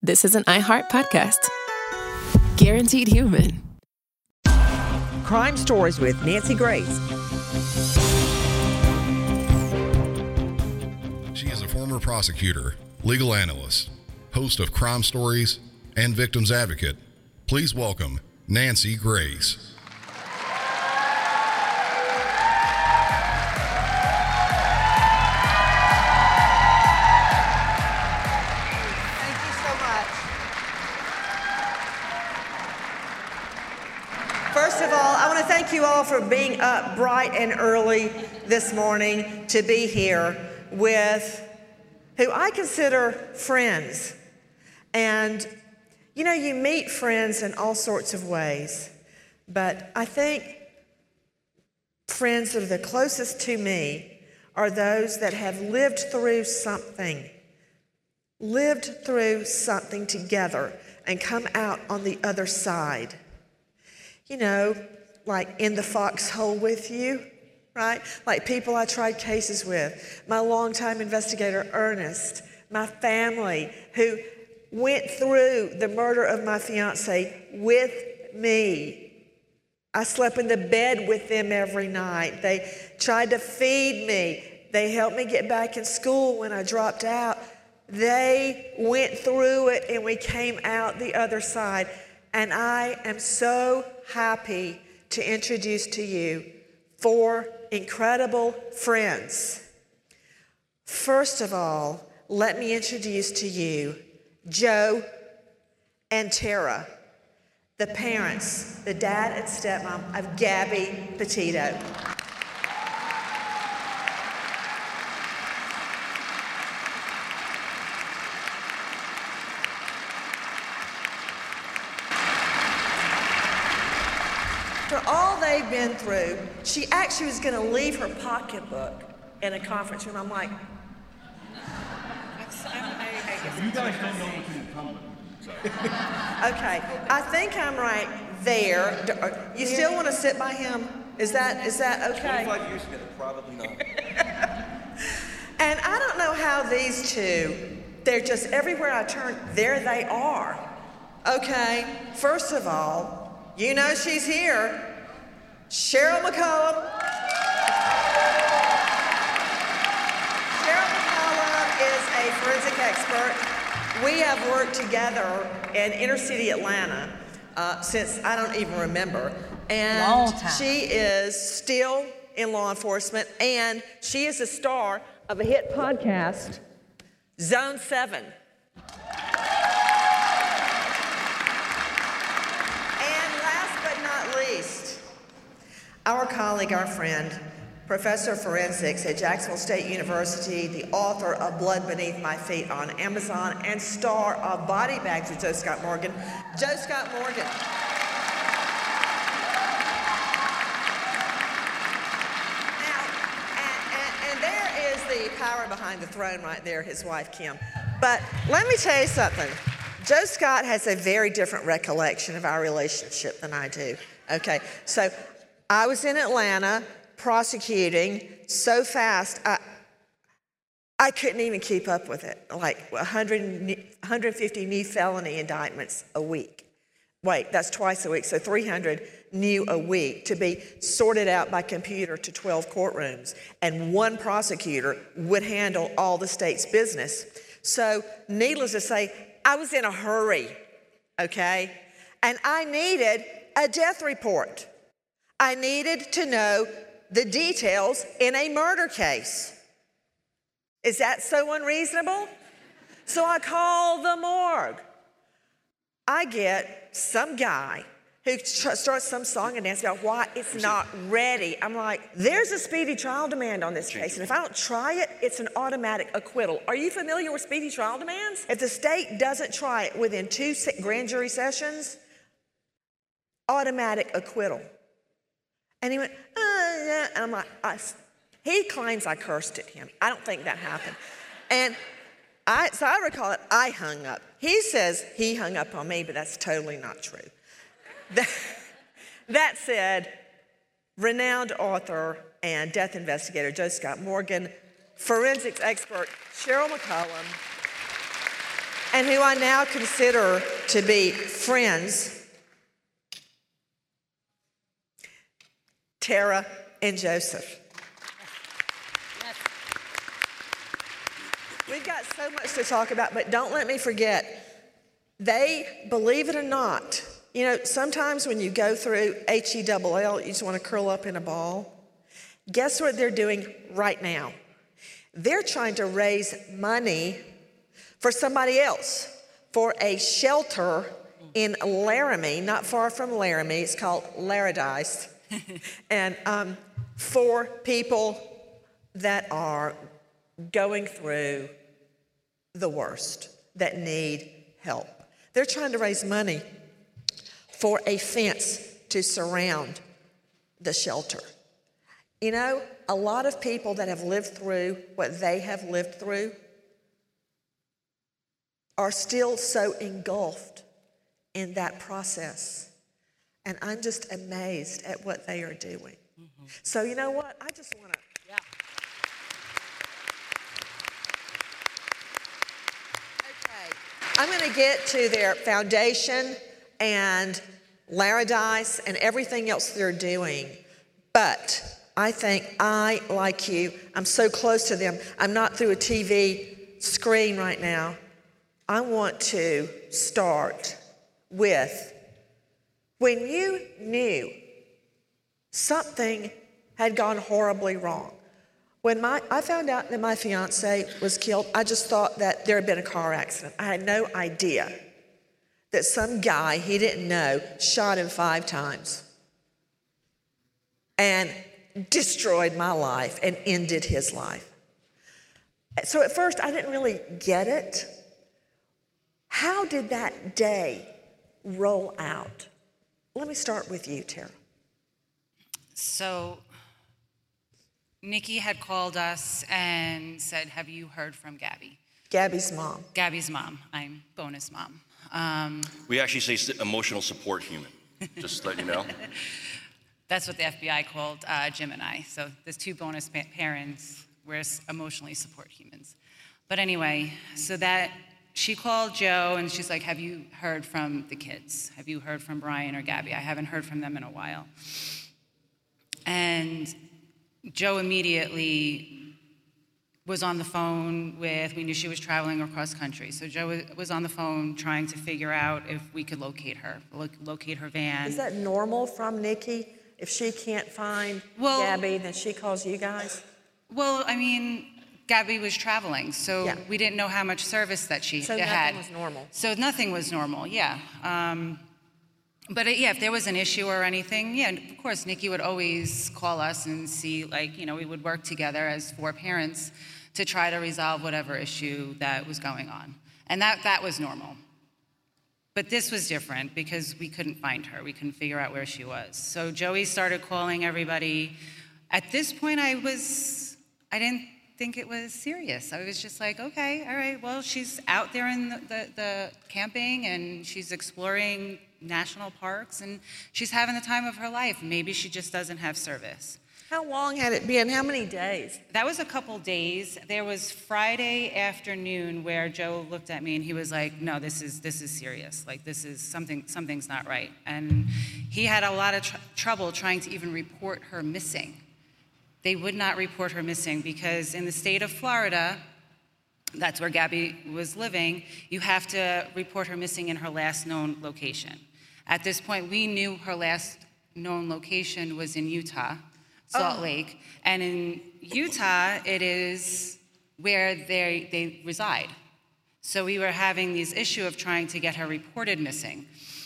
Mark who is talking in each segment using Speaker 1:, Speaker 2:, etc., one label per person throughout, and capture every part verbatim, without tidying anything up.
Speaker 1: this is an iHeart podcast. Guaranteed human.
Speaker 2: Crime Stories with Nancy Grace.
Speaker 3: She is a former prosecutor, legal analyst, host of Crime Stories, and victims advocate. Please welcome Nancy Grace.
Speaker 2: Thank you all for being up bright and early this morning to be here with who I consider friends. And, you know, you meet friends in all sorts of ways, but I think friends that are the closest to me are those that have lived through something, lived through something together and come out on the other side. You know, like in the foxhole with you, right? Like people I tried cases with, my longtime investigator, Ernest, my family who went through the murder of my fiance with me. I slept in the bed with them every night. They tried to feed me. They helped me get back in school when I dropped out. They went through it and we came out the other side. And I am so happy to introduce to you four incredible friends. First of all, let me introduce to you Joe and Tara, the parents, the dad and stepmom of Gabby Petito. For all they've been through, she actually was going to leave her pocketbook in a conference room. I'm like,
Speaker 4: You guys don't know what you come with.
Speaker 2: okay, I think I'm right there. You still want to sit by him? Is that is that okay?
Speaker 4: twenty-five years ago, probably not.
Speaker 2: And I don't know how these two, they're just everywhere I turn, there they are. Okay, first of all, you know she's here. Cheryl McCollum. Cheryl McCollum is a forensic expert. We have worked together in inner city Atlanta uh, since I don't even remember. And
Speaker 5: Long time.
Speaker 2: She is still in law enforcement, and she is a star of a hit podcast, Zone seven. Our colleague, our friend, professor of forensics at Jacksonville State University, the author of Blood Beneath My Feet on Amazon, and star of Body Bags with Joe Scott Morgan, Joe Scott Morgan. Now, and, and, and there is the power behind the throne right there, his wife, Kim. But let me tell you something. Joe Scott has a very different recollection of our relationship than I do. Okay, so I was in Atlanta prosecuting so fast, I, I couldn't even keep up with it. Like one hundred, one hundred fifty new felony indictments a week. Wait, that's twice a week, so three hundred new a week to be sorted out by computer to twelve courtrooms. And one prosecutor would handle all the state's business. So needless to say, I was in a hurry, okay? And I needed a death report. I needed to know the details in a murder case. Is that so unreasonable? So I call the morgue. I get some guy who starts some song and dance about why it's not ready. I'm like, there's a speedy trial demand on this case, and if I don't try it, it's an automatic acquittal. Are you familiar with speedy trial demands? If the state doesn't try it within two grand jury sessions, automatic acquittal. And he went, uh, yeah. And I'm like, I, he claims I cursed at him. I don't think that happened. And I, so I recall it, I hung up. He says he hung up on me, but that's totally not true. That, that said, renowned author and death investigator Joe Scott Morgan, forensics expert Cheryl McCollum, and who I now consider to be friends, Tara and Joseph.
Speaker 5: Yes.
Speaker 2: We've got so much to talk about, but don't let me forget, they, believe it or not, you know, sometimes when you go through H E L L, you just want to curl up in a ball. Guess what they're doing right now? They're trying to raise money for somebody else, for a shelter in Laramie, not far from Laramie. It's called Laradice. and um, for people that are going through the worst, that need help. They're trying to raise money for a fence to surround the shelter. You know, a lot of people that have lived through what they have lived through are still so engulfed in that process. And I'm just amazed at what they are doing. Mm-hmm. So you know what? I just want to...
Speaker 5: Yeah.
Speaker 2: Okay. I'm going to get to their foundation and Laradice and everything else they're doing. But I think I, like you, I'm so close to them. I'm not through a T V screen right now. I want to start with when you knew something had gone horribly wrong. When my, I found out that my fiance was killed, I just thought that there had been a car accident. I had no idea that some guy he didn't know shot him five times and destroyed my life and ended his life. So at first, I didn't really get it. How did that day roll out? Let me start with you, Tara.
Speaker 5: So Nikki had called us and said, have you heard from Gabby?
Speaker 2: Gabby's mom.
Speaker 5: Gabby's mom. I'm bonus mom. Um,
Speaker 4: We actually say s- emotional support human, just to let you know.
Speaker 5: that's what the F B I called uh, Jim and I. So there's two bonus pa- parents. We're s- emotionally support humans. But anyway, so that she called Joe and she's like, have you heard from the kids? Have you heard from Brian or Gabby? I haven't heard from them in a while. And Joe immediately was on the phone with, we knew she was traveling across country. So Joe was on the phone trying to figure out if we could locate her, lo- locate her van.
Speaker 2: Is that normal from Nikki? If she can't find
Speaker 5: Well-
Speaker 2: Gabby, then she calls you guys?
Speaker 5: Well, I mean, Gabby was traveling, so
Speaker 2: Yeah.
Speaker 5: we didn't know how much service that she
Speaker 2: So
Speaker 5: had.
Speaker 2: nothing was normal.
Speaker 5: So nothing was normal, yeah. Um, but it, yeah, if there was an issue or anything, yeah, of course, Nikki would always call us and see, like, you know, we would work together as four parents to try to resolve whatever issue that was going on. And that, that was normal. But this was different because we couldn't find her. We couldn't figure out where she was. So Joey started calling everybody. At this point, I was, I didn't think it was serious. I was just like, okay, all right, well, she's out there in the, the, the camping and she's exploring national parks and she's having the time of her life. Maybe she just doesn't have service.
Speaker 2: How long had it been? How many days?
Speaker 5: That was a couple days. There was Friday afternoon where Joe looked at me and he was like, no, this is this is serious. Like, this is something, something's not right. And he had a lot of tr- trouble trying to even report her missing. They would not report her missing because in the state of Florida, that's where Gabby was living, you have to report her missing in her last known location. At this point, we knew her last known location was in Utah, Salt
Speaker 2: Oh.
Speaker 5: Lake. And in Utah, it is where they, they reside. So we were having this issue of trying to get her reported missing.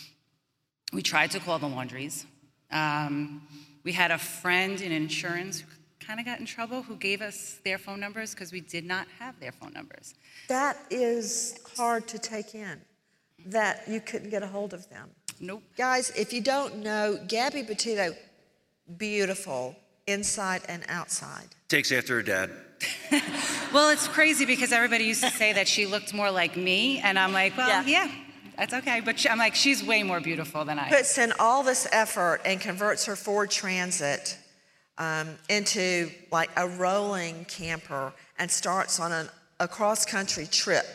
Speaker 5: We tried to call the laundries. Um, we had a friend in insurance who kind of got in trouble who gave us their phone numbers because we did not have their phone numbers.
Speaker 2: That is hard to take in, that you couldn't get a hold of them.
Speaker 5: Nope.
Speaker 2: Guys, if you don't know, Gabby Petito, beautiful inside and outside.
Speaker 4: Takes after her dad.
Speaker 5: Well, it's crazy because everybody used to say that she looked more like me, and I'm like, well,
Speaker 2: Yeah.
Speaker 5: yeah, that's okay. But she, I'm like, she's way more beautiful than I am.
Speaker 2: Puts in all this effort and converts her Ford Transit um, into like a rolling camper and starts on an, a cross-country trip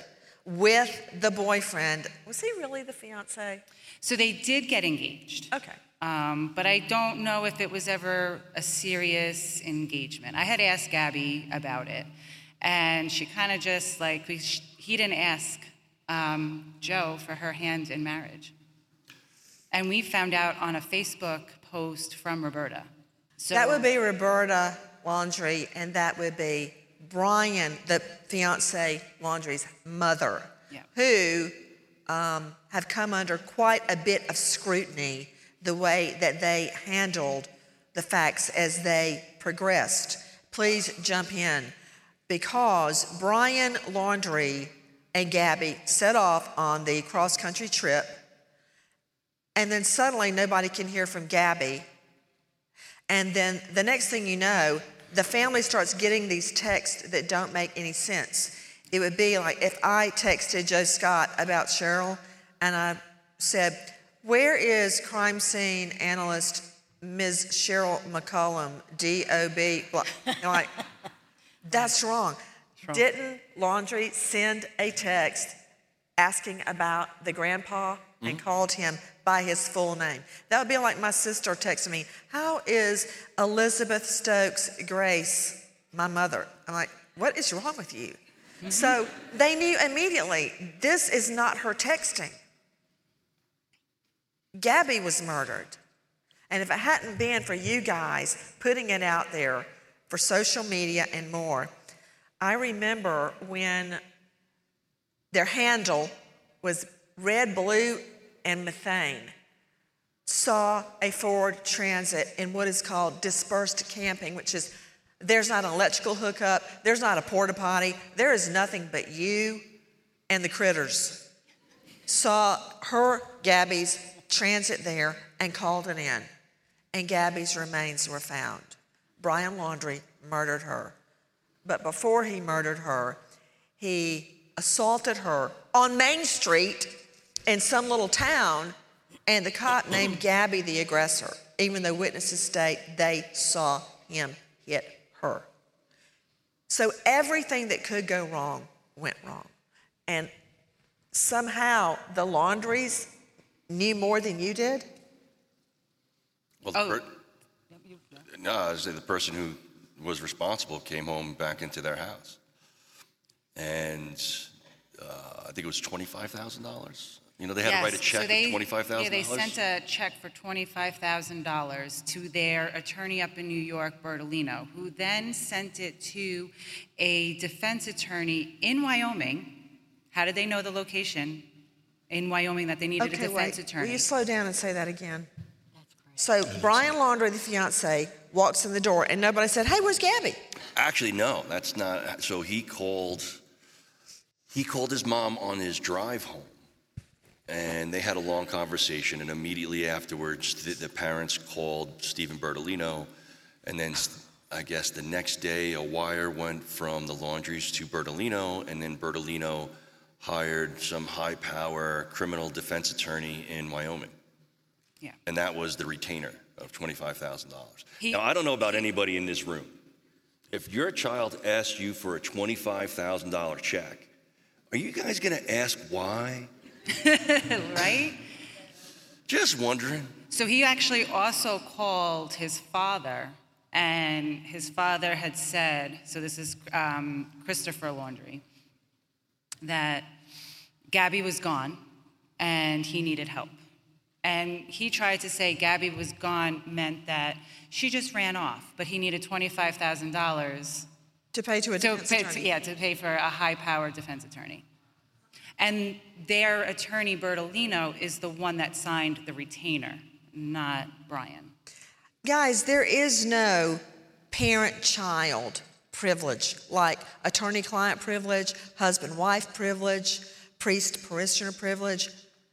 Speaker 2: with the boyfriend. Was he really the fiance?
Speaker 5: So they did get engaged.
Speaker 2: Okay.
Speaker 5: Um, but I don't know if it was ever a serious engagement. I had asked Gabby about it, and she kind of just like, he didn't ask um, Joe for her hand in marriage. And we found out on a Facebook post from Roberta. So
Speaker 2: that would be Roberta Laundrie, and that would be Brian, the fiance Laundrie's mother,
Speaker 5: yeah.
Speaker 2: who um, have come under quite a bit of scrutiny the way that they handled the facts as they progressed. Please jump in, because Brian Laundrie and Gabby set off on the cross-country trip, and then suddenly nobody can hear from Gabby. And then the next thing you know, the family starts getting these texts that don't make any sense. It would be like if I texted Joe Scott about Cheryl and I said, "Where is crime scene analyst Miz Cheryl McCollum, D O B?" Blah. You're like, that's wrong. wrong. Didn't Laundrie send a text asking about the grandpa mm-hmm. and called him by his full name? That would be like my sister texting me, "How is Elizabeth Stokes Grace, my mother?" I'm like, what is wrong with you? Mm-hmm. So they knew immediately, this is not her texting. Gabby was murdered. And if it hadn't been for you guys putting it out there for social media and more, I remember when their handle was red, blue, and methane, saw a Ford Transit in what is called dispersed camping, which is there's not an electrical hookup, there's not a porta potty, there is nothing but you and the critters. Saw her, Gabby's Transit there and called it in, and Gabby's remains were found. Brian Laundrie murdered her, but before he murdered her, he assaulted her on Main Street in some little town, and the cop named Gabby the aggressor, even though witnesses state they saw him hit her. So everything that could go wrong went wrong. And somehow the Laundries knew more than you did?
Speaker 4: Well, the
Speaker 5: Oh.
Speaker 4: per- no, I was saying the person who was responsible came home back into their house. And uh, I think it was twenty-five thousand dollars. You know, they had to write a
Speaker 5: Yes,
Speaker 4: check
Speaker 5: so they,
Speaker 4: for twenty-five thousand dollars.
Speaker 5: Yeah, they sent a check for twenty-five thousand dollars to their attorney up in New York, Bertolino, who then sent it to a defense attorney in Wyoming. How did they know the location in Wyoming that they needed
Speaker 2: Okay,
Speaker 5: a defense
Speaker 2: wait.
Speaker 5: attorney?
Speaker 2: Will you slow down and say that again? So Brian Laundrie, the fiance, walks in the door, and nobody said, "Hey, where's Gabby?"
Speaker 4: Actually, no, that's not. So he called, he called his mom on his drive home, and they had a long conversation, and immediately afterwards, the, the parents called Stephen Bertolino, and then I guess the next day, a wire went from the Laundries to Bertolino, and then Bertolino hired some high-power criminal defense attorney in Wyoming.
Speaker 5: Yeah.
Speaker 4: And that was the retainer of twenty-five thousand dollars.
Speaker 5: He-
Speaker 4: Now, I don't know about anybody in this room. If your child asks you for a twenty-five thousand dollars check, are you guys going to ask why?
Speaker 5: Right?
Speaker 4: Just wondering.
Speaker 5: So he actually also called his father, and his father had said, so this is um, Christopher Laundrie, that Gabby was gone and he needed help. And he tried to say Gabby was gone meant that she just ran off, but he needed twenty-five thousand dollars
Speaker 2: To pay to a
Speaker 5: to
Speaker 2: defense
Speaker 5: pay,
Speaker 2: attorney.
Speaker 5: yeah, to pay for a high-powered defense attorney. And their attorney, Bertolino, is the one that signed the retainer, not Brian.
Speaker 2: Guys, there is no parent-child privilege like attorney-client privilege, husband-wife privilege, priest-parishioner privilege.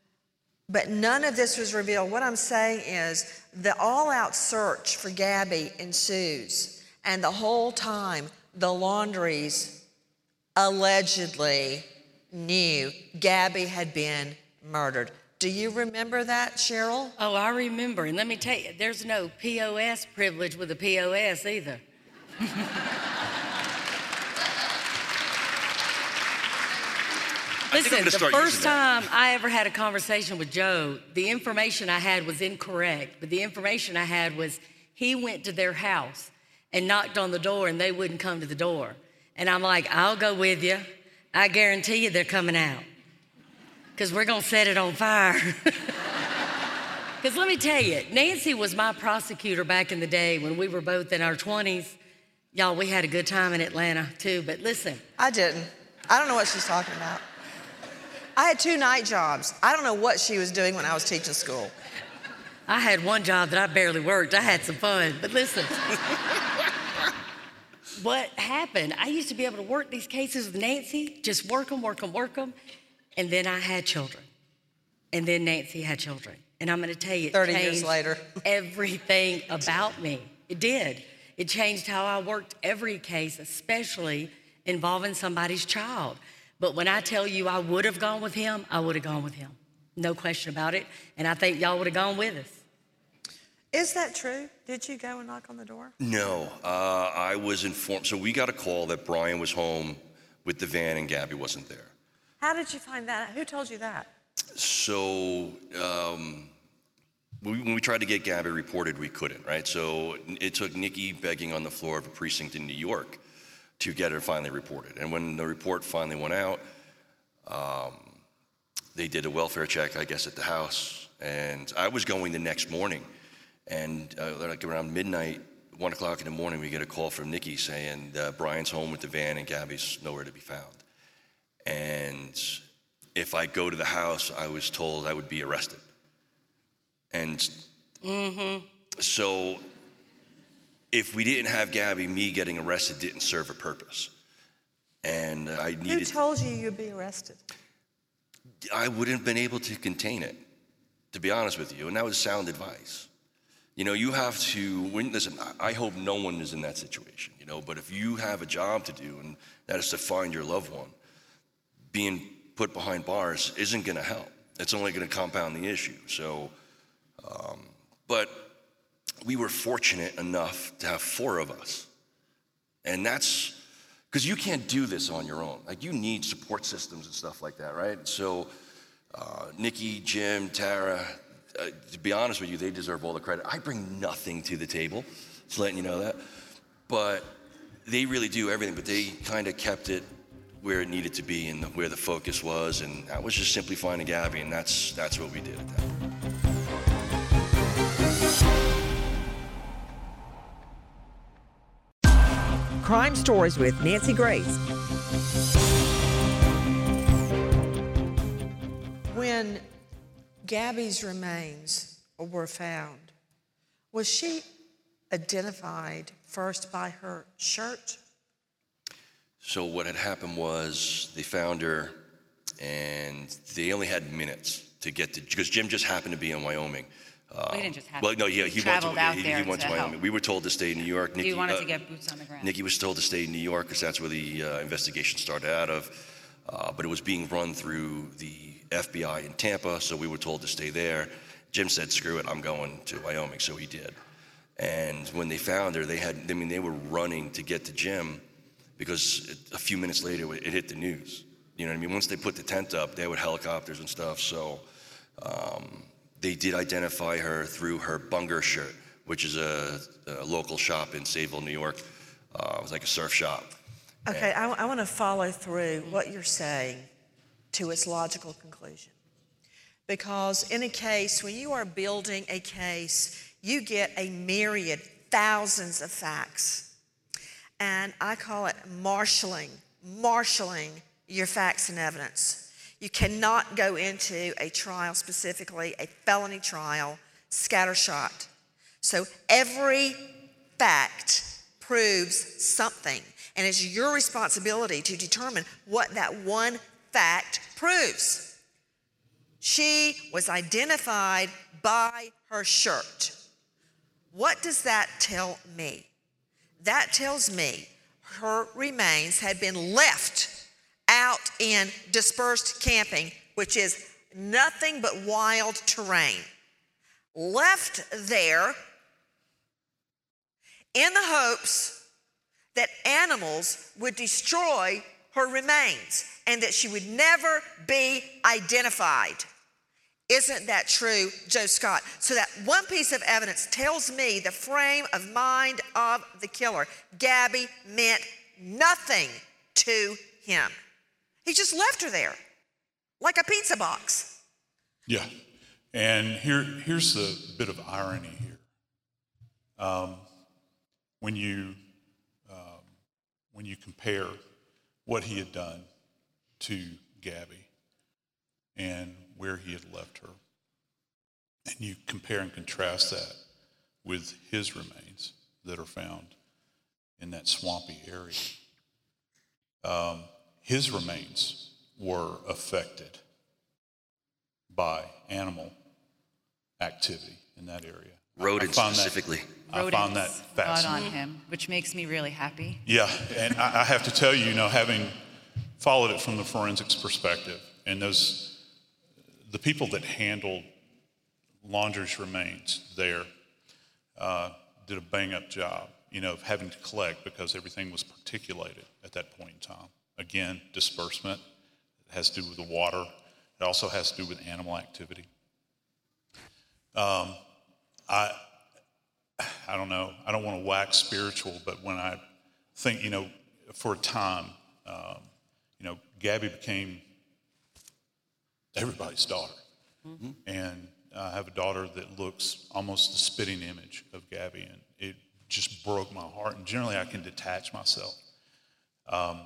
Speaker 2: But none of this was revealed. What I'm saying is the all-out search for Gabby ensues. And the whole time, the Laundries allegedly knew Gabby had been murdered. Do you remember that, Cheryl?
Speaker 6: Oh, I remember. And let me tell you, there's no P O S privilege with a P O S either.
Speaker 4: think I'm
Speaker 6: Listen,
Speaker 4: gonna
Speaker 6: the
Speaker 4: start
Speaker 6: first
Speaker 4: using that.
Speaker 6: time I ever had a conversation with Joe, the information I had was incorrect, but the information I had was he went to their house and knocked on the door and they wouldn't come to the door. And I'm like, I'll go with you. I guarantee you they're coming out because we're going to set it on fire. Because let me tell you, Nancy was my prosecutor back in the day when we were both in our twenties. Y'all, we had a good time in Atlanta too, but listen.
Speaker 2: I didn't. I don't know what she's talking about. I had two night jobs. I don't know what she was doing when I was teaching school.
Speaker 6: I had one job that I barely worked. I had some fun, but listen. What happened, I used to be able to work these cases with Nancy, just work them, work them, work them, and then I had children. And then Nancy had children. And I'm gonna tell you, it
Speaker 2: thirty
Speaker 6: changed
Speaker 2: years later.
Speaker 6: everything about me. It did. It changed how I worked every case, especially involving somebody's child. But when I tell you I would have gone with him, I would have gone with him. No question about it. And I think y'all would have gone with us.
Speaker 2: Is that true? Did you go and knock on the door?
Speaker 4: No, uh, I was informed. So we got a call that Brian was home with the van and Gabby wasn't there.
Speaker 2: How did you find that? Who told you that?
Speaker 4: So um, we, when we tried to get Gabby reported, we couldn't, right? So it took Nikki begging on the floor of a precinct in New York to get her finally reported. And when the report finally went out, um, they did a welfare check, I guess, at the house. And I was going the next morning. And uh, like around midnight, one o'clock in the morning, we get a call from Nikki saying uh, Brian's home with the van and Gabby's nowhere to be found. And if I go to the house, I was told I would be arrested. And mm-hmm. so if we didn't have Gabby, me getting arrested didn't serve a purpose. And I needed...
Speaker 2: Who told you you'd be arrested?
Speaker 4: I wouldn't have been able to contain it, to be honest with you. And that was sound advice. You know, you have to, when, listen, I hope no one is in that situation, you know, but if you have a job to do, and that is to find your loved one, being put behind bars isn't gonna help. It's only gonna compound the issue. So, um, but we were fortunate enough to have four of us. And that's, because you can't do this on your own. Like, you need support systems and stuff like that, right? So, uh, Nikki, Jim, Tara, Uh, to be honest with you, they deserve all the credit. I bring nothing to the table, just letting you know that. But they really do everything, but they kind of kept it where it needed to be and the, where the focus was, and that was just simply finding Gabby, and that's that's what we did at that point.
Speaker 7: Crime Stories with Nancy Grace.
Speaker 2: When Gabby's remains were found, was she identified first by her shirt?
Speaker 4: So what had happened was they found her, and they only had minutes to get to, because Jim just happened to be in Wyoming.
Speaker 5: Uh, we didn't just have
Speaker 4: well, no, yeah, he, he went to,
Speaker 5: out
Speaker 4: he,
Speaker 5: there
Speaker 4: he went to,
Speaker 5: to
Speaker 4: Wyoming.
Speaker 5: help.
Speaker 4: We were told to stay in New York. Nikki,
Speaker 5: we wanted
Speaker 4: uh,
Speaker 5: to get boots on the ground.
Speaker 4: Nikki was told to stay in New York because that's where the uh, investigation started out of. Uh, but it was being run through the F B I in Tampa, so we were told to stay there. Jim said, screw it, I'm going to Wyoming, so he did. And when they found her, they had, I mean, they were running to get to Jim because it, a few minutes later, it hit the news. You know what I mean? Once they put the tent up, they had helicopters and stuff, so um, they did identify her through her Bunger shirt, which is a, a local shop in Sayville, New York. Uh, it was like a surf shop.
Speaker 2: Okay, I, I want to follow through what you're saying to its logical conclusion. Because in a case, when you are building a case, you get a myriad, thousands of facts. And I call it marshaling, marshaling your facts and evidence. You cannot go into a trial, specifically a felony trial, scattershot. So every fact proves something. And it's your responsibility to determine what that one fact proves. She was identified by her shirt. What does that tell me? That tells me her remains had been left out in dispersed camping, which is nothing but wild terrain. Left there in the hopes that animals would destroy her remains and that she would never be identified. Isn't that true, Joe Scott? So that one piece of evidence tells me the frame of mind of the killer. Gabby meant nothing to him. He just left her there like a pizza box.
Speaker 8: Yeah, and here, here's the bit of irony here. Um, when you um, when you compare what he had done to Gabby and where he had left her, and you compare and contrast that with his remains that are found in that swampy area, um, his remains were affected by animal activity in that area.
Speaker 4: Rodents specifically.
Speaker 8: That, I found that
Speaker 5: got on
Speaker 8: fascinating.
Speaker 5: him, which makes me really happy.
Speaker 8: Yeah, and I, I have to tell you, you know, having followed it from the forensics perspective, and those, the people that handled Laundrie's remains there uh, did a bang-up job, you know, of having to collect because everything was particulated at that point in time. Again, disbursement. It has to do with the water. It also has to do with animal activity. Um, I, I don't know. I don't want to wax spiritual, but when I think, you know, for a time, um, you know, Gabby became everybody's daughter. Mm-hmm. And I have a daughter that looks almost the spitting image of Gabby, and it just broke my heart. And generally, I can detach myself. Um,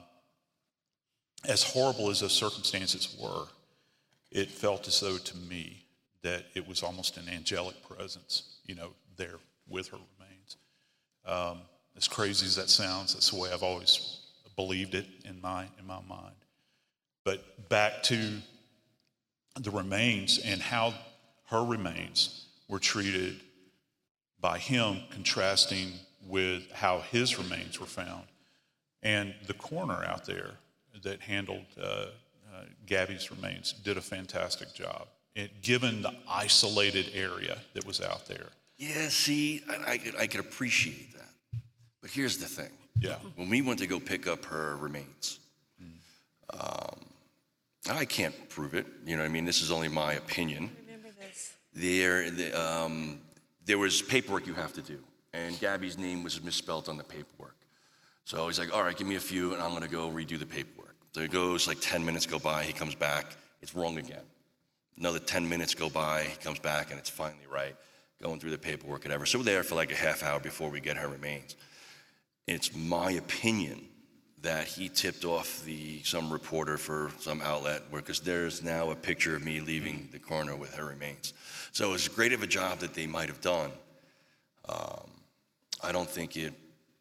Speaker 8: as horrible as those circumstances were, it felt as though to me that it was almost an angelic presence, you know, there with her remains. Um, as crazy as that sounds, that's the way I've always believed it in my in my mind. But back to the remains and how her remains were treated by him, contrasting with how his remains were found. And the coroner out there that handled uh, uh, Gabby's remains did a fantastic job, it, given the isolated area that was out there.
Speaker 4: Yeah, see, I, I, could, I could appreciate that. But here's the thing.
Speaker 8: Yeah.
Speaker 4: When we went to go pick up her remains, um, I can't prove it. You know what I mean? This is only my opinion.
Speaker 2: Remember this.
Speaker 4: There, the, um, there was paperwork you have to do, and Gabby's name was misspelled on the paperwork. So he's like, all right, give me a few, and I'm going to go redo the paperwork. So it goes, like ten minutes go by, he comes back, it's wrong again. Another ten minutes go by, he comes back, and it's finally right, going through the paperwork, whatever. So we're there for like a half hour before we get her remains. It's my opinion that he tipped off the some reporter for some outlet, because there's now a picture of me leaving the coroner with her remains. So as great of a job that they might have done, um, I don't think it,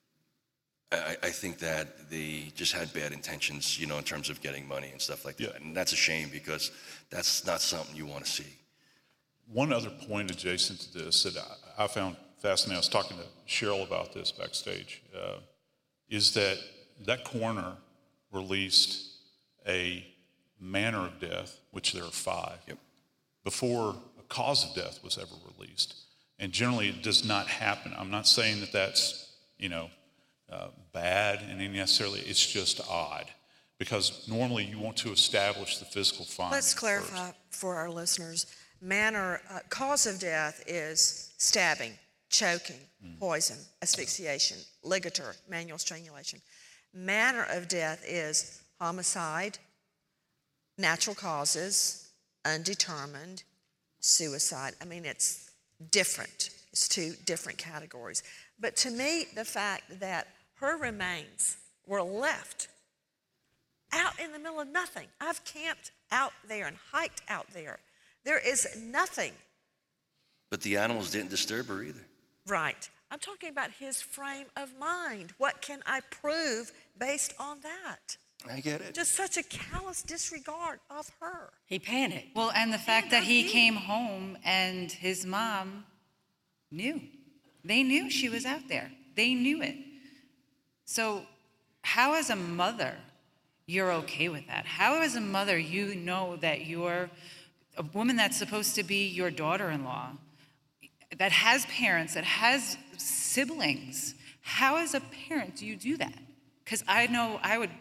Speaker 4: I, I think that they just had bad intentions, you know, in terms of getting money and stuff like that. Yeah. And that's a shame, because that's not something you want to see.
Speaker 8: One other point adjacent to this that I, I found fascinating, I was talking to Cheryl about this backstage, uh, is that that coroner released a manner of death, which there are five,
Speaker 4: yep, before
Speaker 8: a cause of death was ever released. And generally it does not happen. I'm not saying that that's, you know, uh, bad and any necessarily, it's just odd. Because normally you want to establish the physical findings.
Speaker 2: Let's clarify
Speaker 8: first.
Speaker 2: For our listeners. Manner, uh, cause of death is stabbing, choking, mm. poison, asphyxiation, ligature, manual strangulation. Manner of death is homicide, natural causes, undetermined, suicide. I mean, it's different. It's two different categories. But to me, the fact that her remains were left out in the middle of nothing. I've camped out there and hiked out there. There is nothing.
Speaker 4: But the animals didn't disturb her either.
Speaker 2: Right. I'm talking about his frame of mind. What can I prove based on that?
Speaker 4: I get it.
Speaker 2: Just such a callous disregard of her.
Speaker 6: He panicked.
Speaker 5: Well, and the fact that he came home and his mom knew. They knew she was out there. They knew it. So how as a mother, you're okay with that? How as a mother, you know that you're a woman that's supposed to be your daughter-in-law, that has parents, that has siblings. How as a parent do you do that? Because I know I would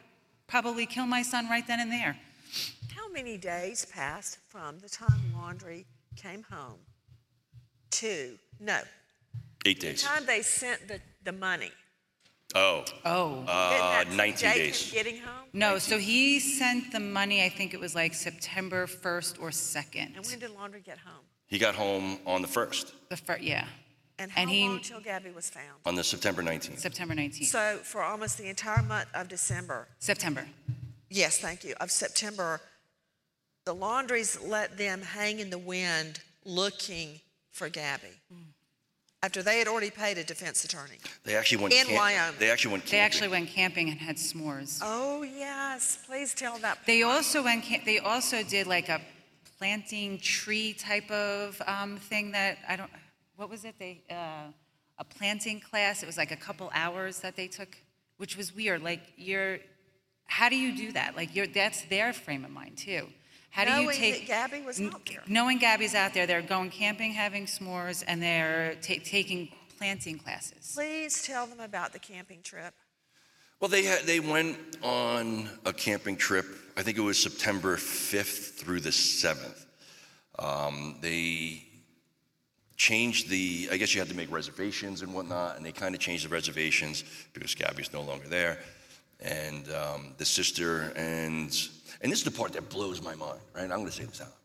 Speaker 5: probably kill my son right then and there.
Speaker 2: How many days passed from the time Laundrie came home to, no,
Speaker 4: Eight
Speaker 2: the
Speaker 4: days.
Speaker 2: time they sent the, the money?
Speaker 4: Oh,
Speaker 5: Oh.
Speaker 4: uh,
Speaker 2: Didn't that
Speaker 4: nineteen
Speaker 2: date
Speaker 4: days.
Speaker 2: him getting home?
Speaker 5: No, so he sent the money, I think it was like September first or second.
Speaker 2: And when did Laundrie get home?
Speaker 4: He got home on the first,
Speaker 5: The fir- yeah,
Speaker 2: And how
Speaker 5: And he-
Speaker 2: long till Gabby was found?
Speaker 4: on the September nineteenth.
Speaker 5: September nineteenth.
Speaker 2: So for almost the entire month of December,
Speaker 5: September.
Speaker 2: yes, thank you, of September, the Laundries let them hang in the wind looking for Gabby. After they had already paid a defense attorney.
Speaker 4: They actually went.
Speaker 2: In
Speaker 4: camp-
Speaker 2: Wyoming.
Speaker 4: They actually went.
Speaker 5: They
Speaker 4: camping.
Speaker 5: actually went camping and had s'mores.
Speaker 2: Oh, yes, please tell that.
Speaker 5: They also went. Camp- they also did like a planting tree type of um, thing that I don't. What was it? They uh, a planting class. It was like a couple hours that they took, which was weird. Like you're, how do you do that? Like you're. That's their frame of mind too. How do you
Speaker 2: Knowing
Speaker 5: take?
Speaker 2: that Gabby was out there.
Speaker 5: Knowing Gabby's out there, they're going camping, having s'mores, and they're ta- taking planting classes.
Speaker 2: Please tell them about the camping trip.
Speaker 4: Well, they had, they went on a camping trip. I think it was September fifth through the seventh. Um, they changed the. I guess you had to make reservations and whatnot, and they kind of changed the reservations because Gabby's no longer there, and um, the sister and. And this is the part that blows my mind, right? I'm going to say this out.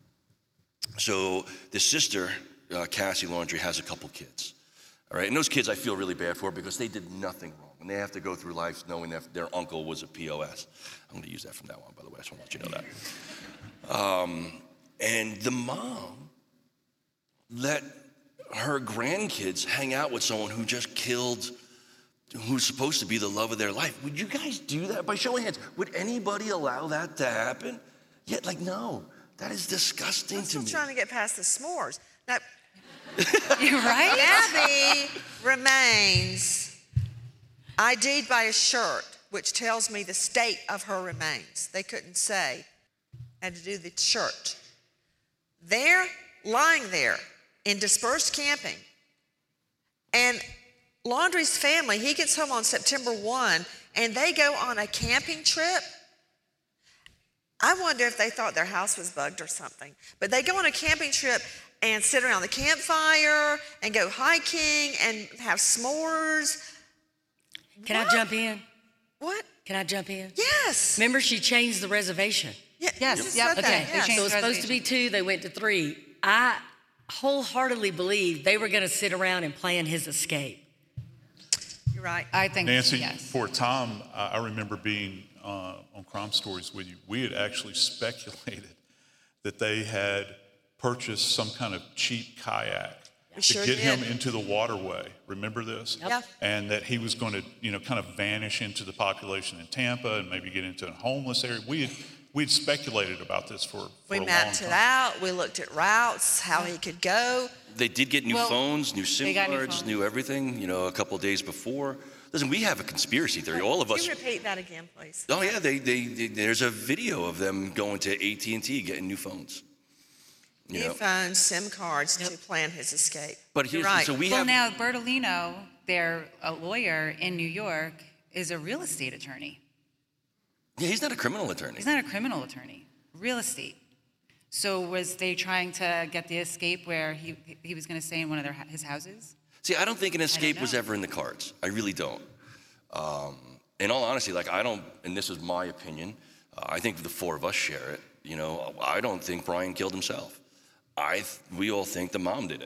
Speaker 4: So the sister, uh, Cassie Laundrie, has a couple kids, all right? And those kids I feel really bad for because they did nothing wrong. And they have to go through life knowing that their uncle was a P O S. I'm going to use that from now on, by the way. I just want to let you know that. Um, and the mom let her grandkids hang out with someone who just killed who's supposed to be the love of their life. Would you guys do that? By showing hands, would anybody allow that to happen? Yet, like, no, that is disgusting
Speaker 2: I'm
Speaker 4: to
Speaker 2: still
Speaker 4: me.
Speaker 2: trying to get past the s'mores. Now,
Speaker 5: You're right.
Speaker 2: Gabby remains I D'd by a shirt, which tells me the state of her remains. They couldn't say, had to do the shirt. They're lying there in dispersed camping, and Laundrie's family, he gets home on September first, and they go on a camping trip. I wonder if they thought their house was bugged or something. But they go on a camping trip and sit around the campfire and go hiking and have s'mores.
Speaker 6: Can
Speaker 2: What?
Speaker 6: I jump in?
Speaker 2: What?
Speaker 6: Can I jump in?
Speaker 2: Yes.
Speaker 6: Remember, she changed the reservation.
Speaker 2: Yeah,
Speaker 5: Yes,
Speaker 2: you just
Speaker 5: yep.
Speaker 2: said that,
Speaker 6: Okay,
Speaker 2: yes.
Speaker 5: changed
Speaker 6: so it was supposed to be two, they went to three. I wholeheartedly believe they were going to sit around and plan his escape.
Speaker 2: You're right.
Speaker 5: I think
Speaker 8: Nancy,
Speaker 5: yes.
Speaker 8: for a time, I I remember being uh, on Crime Stories with you. We had actually speculated that they had purchased some kind of cheap kayak
Speaker 2: We
Speaker 8: to
Speaker 2: sure
Speaker 8: get him
Speaker 2: did.
Speaker 8: into the waterway. Remember this?
Speaker 2: Yeah.
Speaker 8: And that he was going to, you know, kind of vanish into the population in Tampa and maybe get into a homeless area. We had we'd speculated about this for, for
Speaker 2: We
Speaker 8: a long
Speaker 2: mapped
Speaker 8: time.
Speaker 2: it out. We looked at routes, how he could go.
Speaker 4: They did get new
Speaker 5: Well,
Speaker 4: phones, new SIM
Speaker 5: they got new
Speaker 4: cards,
Speaker 5: phones.
Speaker 4: new everything, you know, a couple days before. Listen, we have a conspiracy theory, all of
Speaker 2: Can
Speaker 4: us.
Speaker 2: you repeat that again, please?
Speaker 4: Oh, yeah, they, they, they, there's a video of them going to A T and T getting new phones. You
Speaker 2: New
Speaker 4: know,
Speaker 2: phones, SIM cards to plan his escape.
Speaker 4: but
Speaker 2: You're
Speaker 4: here's,
Speaker 2: right.
Speaker 4: so we
Speaker 5: Well,
Speaker 4: have,
Speaker 5: now Bertolino, their a lawyer in New York, is a real estate attorney.
Speaker 4: yeah, he's not a criminal attorney.
Speaker 5: He's not a criminal attorney. Real estate. So was they trying to get the escape where he he was going to stay in one of their his houses?
Speaker 4: See, I don't think an escape was
Speaker 5: know.
Speaker 4: ever in the cards. I really don't. Um, in all honesty, like I don't, and this is my opinion, uh, I think the four of us share it. You know, I don't think Brian killed himself. I, th- we all think the mom did it.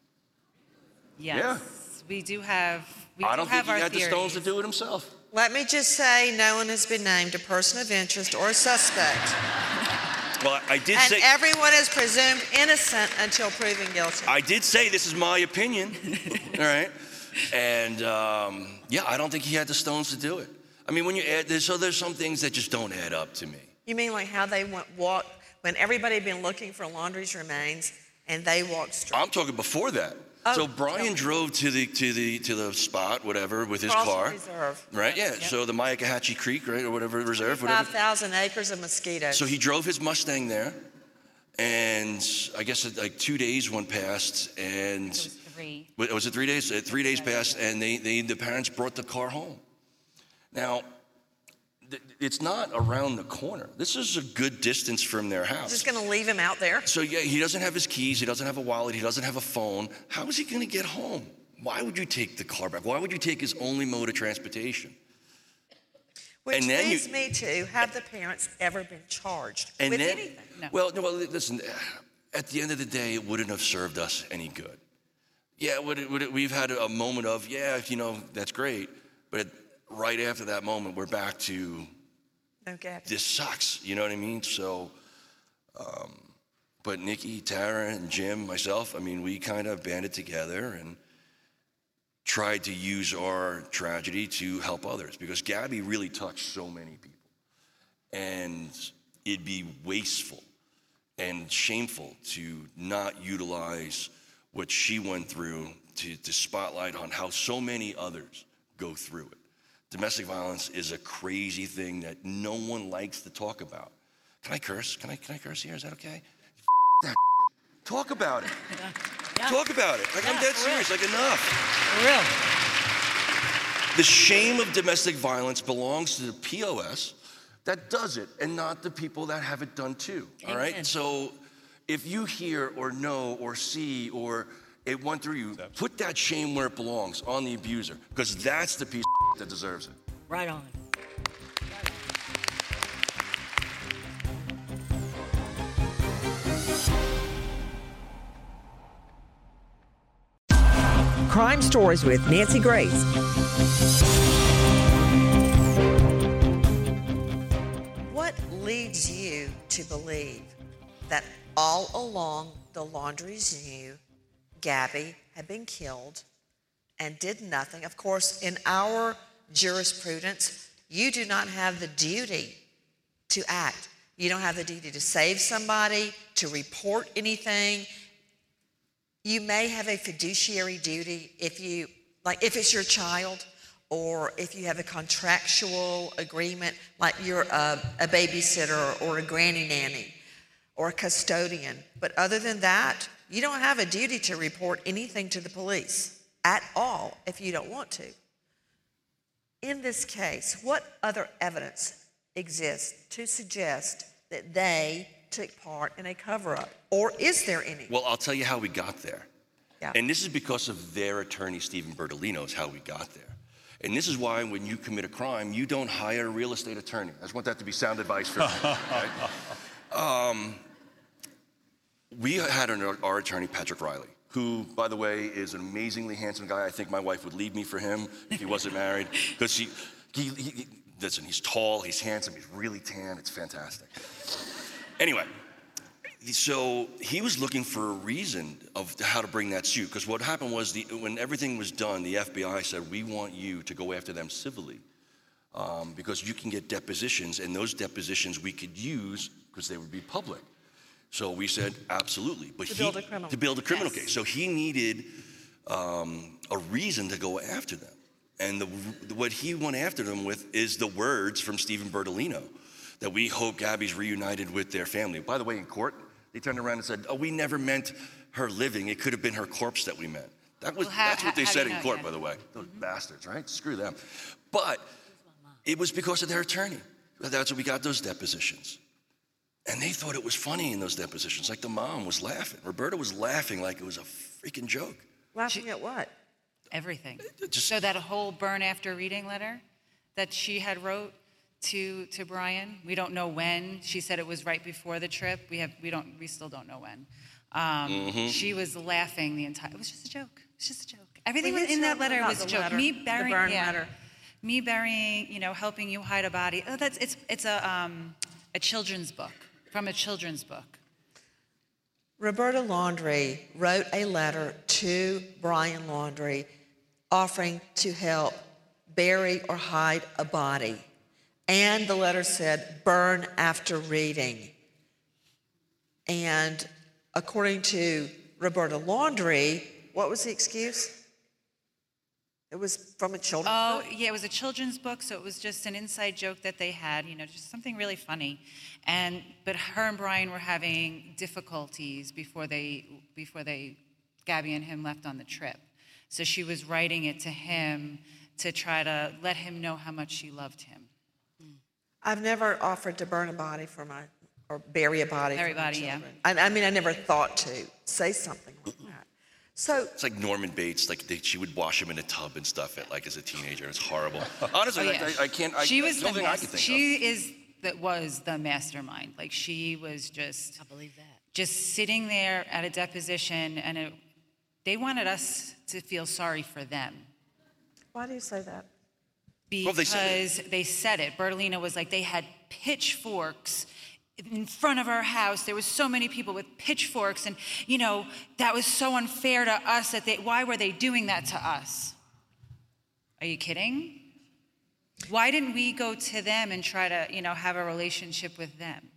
Speaker 5: Yes.
Speaker 4: Yeah.
Speaker 5: We do have. We
Speaker 4: I
Speaker 5: do
Speaker 4: don't
Speaker 5: have
Speaker 4: think he
Speaker 5: our
Speaker 4: had the stones to
Speaker 5: theories.
Speaker 4: do it himself.
Speaker 2: Let me just say, no one has been named a person of interest or a suspect.
Speaker 4: Well, I did
Speaker 2: And
Speaker 4: say,
Speaker 2: everyone is presumed innocent until proven guilty.
Speaker 4: I did say this is my opinion. All right. And um, yeah, I don't think he had the stones to do it. I mean, when you add this, so there's some things that just don't add up to me.
Speaker 2: You mean like how they went walk when everybody had been looking for Laundrie's remains and they walked straight?
Speaker 4: I'm talking before that.
Speaker 2: Oh,
Speaker 4: so
Speaker 2: tell
Speaker 4: Brian
Speaker 2: me.
Speaker 4: drove to the to the to the spot, whatever, with his
Speaker 2: Crossing
Speaker 4: car.
Speaker 2: Reserve.
Speaker 4: Right? Yeah. So the Myakkahatchee Creek, right, or whatever reserve,
Speaker 2: Five
Speaker 4: whatever.
Speaker 2: thousand acres of mosquitoes.
Speaker 4: So he drove his Mustang there, and I guess like two days went past, and
Speaker 5: It was three.
Speaker 4: Wa- was it three days? Uh, Three days passed, and they, they the parents brought the car home. Now, th- it's not around the corner. This is a good distance from their house.
Speaker 2: Just going to leave him out there?
Speaker 4: So yeah, he doesn't have his keys, he doesn't have a wallet, he doesn't have a phone. How is he going to get home? Why would you take the car back? Why would you take his only mode of transportation?
Speaker 2: Which
Speaker 4: And then
Speaker 2: leads
Speaker 4: you-
Speaker 2: me to, have the parents ever been charged
Speaker 4: And
Speaker 2: with
Speaker 4: then,
Speaker 2: anything?
Speaker 5: No.
Speaker 4: well, no, well, listen. At the end of the day, it wouldn't have served us any good. Yeah, would it, would it, we've had a moment of, yeah, you know, that's great. But right after that moment, we're back to,
Speaker 2: No, Gabby.
Speaker 4: this sucks. You know what I mean? So, um, but Nikki, Tara, and Jim, myself, I mean, we kind of banded together and tried to use our tragedy to help others, because Gabby really touched so many people. And it'd be wasteful and shameful to not utilize what she went through to, to spotlight on how so many others go through it. Domestic violence is a crazy thing that no one likes to talk about. Can I curse? Can I, can I curse here? Is that okay? That talk about it.
Speaker 6: Yeah.
Speaker 4: Talk about it. Like, I'm
Speaker 6: Yeah,
Speaker 4: dead
Speaker 6: for real.
Speaker 4: serious, like enough.
Speaker 6: For real.
Speaker 4: The shame of domestic violence belongs to the P O S that does it, and not the people that have it done too, all
Speaker 6: Amen.
Speaker 4: right? So if you hear or know or see or it went through you, put that shame where it belongs, on the abuser, because that's the piece of that deserves it.
Speaker 6: Right on.
Speaker 7: Crime Stories with Nancy Grace.
Speaker 2: What leads you to believe that all along the Laundries knew Gabby had been killed and did nothing? Of course, in our jurisprudence, you do not have the duty to act. You don't have the duty to save somebody, to report anything. You may have a fiduciary duty if you, like if it's your child, or if you have a contractual agreement, like you're a, a babysitter or a granny nanny or a custodian. But other than that, you don't have a duty to report anything to the police at all if you don't want to. In this case, what other evidence exists to suggest that they took part in a cover-up? Or is there any?
Speaker 4: Well, I'll tell you how we got there.
Speaker 2: Yeah.
Speaker 4: And this is because of their attorney, Stephen Bertolino, is how we got there. And this is why when you commit a crime, you don't hire a real estate attorney. I just want that to be sound advice for me. Right? Um, we had an, our attorney, Patrick Riley, who, by the way, is an amazingly handsome guy. I think my wife would leave me for him if he wasn't married. Because he, he, he, listen, he's tall, he's handsome, he's really tan, it's fantastic. Anyway. So he was looking for a reason of how to bring that suit, because what happened was the, when everything was done, the F B I said, we want you to go after them civilly um, because you can get depositions, and those depositions we could use because they would be public. So we said, absolutely. But
Speaker 2: To
Speaker 4: he,
Speaker 2: build a criminal.
Speaker 4: To build a criminal
Speaker 2: Yes.
Speaker 4: case. So he needed um, a reason to go after them. And the, what he went after them with is the words from Stephen Bertolino, that we hope Gabby's reunited with their family. By the way, in court, they turned around and said, oh, we never meant her living. It could have been her corpse that we meant. That was,
Speaker 5: Well, how-
Speaker 4: that's what they
Speaker 5: how do
Speaker 4: said
Speaker 5: you
Speaker 4: in
Speaker 5: know?
Speaker 4: court,
Speaker 5: Yeah.
Speaker 4: by the way. Those bastards, right? Screw them. But it was because of their attorney. That's what we got those depositions. And they thought it was funny in those depositions. Like the mom was laughing. Roberta was laughing like it was a freaking joke.
Speaker 2: Laughing at what?
Speaker 5: Everything.
Speaker 4: Just-
Speaker 5: So that whole burn after reading letter that she had wrote to to Brian, we don't know when. She said it was right before the trip. We have we don't we still don't know when. Um,
Speaker 4: Mm-hmm.
Speaker 5: She was laughing the entire. It was just a joke. It's just a joke. Everything
Speaker 2: Will you
Speaker 5: in
Speaker 2: tell
Speaker 5: that
Speaker 2: me
Speaker 5: letter
Speaker 2: about
Speaker 5: was a
Speaker 2: the
Speaker 5: joke.
Speaker 2: letter,
Speaker 5: Me
Speaker 2: the
Speaker 5: burying
Speaker 2: burn
Speaker 5: yeah,
Speaker 2: letter?
Speaker 5: me burying, you know, helping you hide a body. Oh, that's it's it's a um, a children's book from a children's book.
Speaker 2: Roberta Laundrie wrote a letter to Brian Laundrie offering to help bury or hide a body. And the letter said, burn after reading. And according to Roberta Laundrie, what was the excuse? It was from a children's
Speaker 5: Oh,
Speaker 2: book?
Speaker 5: yeah, it was a children's book, so it was just an inside joke that they had, you know, just something really funny. And but her and Brian were having difficulties before they before they Gabby and him left on the trip. So she was writing it to him to try to let him know how much she loved him.
Speaker 2: I've never offered to burn a body for my, or bury a body
Speaker 5: Bury
Speaker 2: for my
Speaker 5: body, yeah.
Speaker 2: children. I, I mean, I never thought to say something like that. So
Speaker 4: It's like Norman Bates, like they, she would wash him in a tub and stuff it, like as a teenager. It's horrible. Honestly,
Speaker 5: Oh, yeah.
Speaker 4: I, I, I can't. I,
Speaker 5: she
Speaker 4: I,
Speaker 5: was
Speaker 4: the
Speaker 5: the
Speaker 4: only thing I
Speaker 5: mas-
Speaker 4: can think
Speaker 5: she is that was the mastermind. Like she was just
Speaker 6: I believe that.
Speaker 5: just sitting there at a deposition, and it, they wanted us to feel sorry for them
Speaker 2: why do you say that?
Speaker 5: because
Speaker 4: Well, they said
Speaker 5: they said it. Bertolina was like they had pitchforks in front of our house. There was so many people with pitchforks, and you know that was so unfair to us. That they, why were they doing that to us? Are you kidding? Why didn't we go to them and try to, you know, have a relationship with them?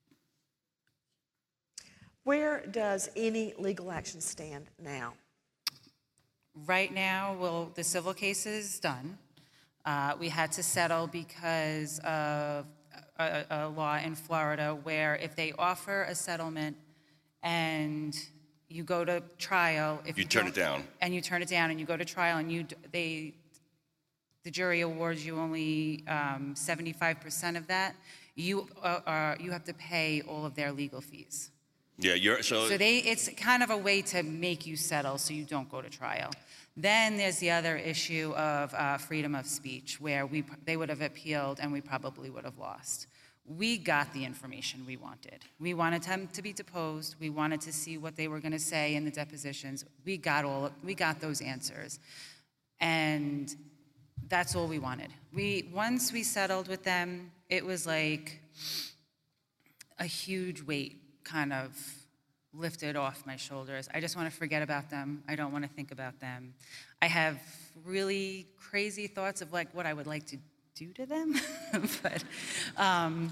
Speaker 2: Where does any legal action stand now?
Speaker 5: Right now, well, the civil case is done. Uh, we had to settle because of a, a law in Florida where if they offer a settlement and you go to trial, if
Speaker 4: You turn it
Speaker 5: don't-
Speaker 4: down.
Speaker 5: and you turn it down, and you go to trial, and you d- they the jury awards you only um, seventy-five percent of that, you uh, are you have to pay all of their legal fees.
Speaker 4: Yeah, you're so.
Speaker 5: So they, it's kind of a way to make you settle so you don't go to trial. Then there's the other issue of uh, freedom of speech, where we they would have appealed and we probably would have lost. We got the information we wanted. We wanted them to be deposed. We wanted to see what they were going to say in the depositions. We got all we got those answers, and that's all we wanted. We once we settled with them, it was like a huge weight kind of lifted off my shoulders. I just want to forget about them. I don't want to think about them. I have really crazy thoughts of like what I would like to do to them, but um,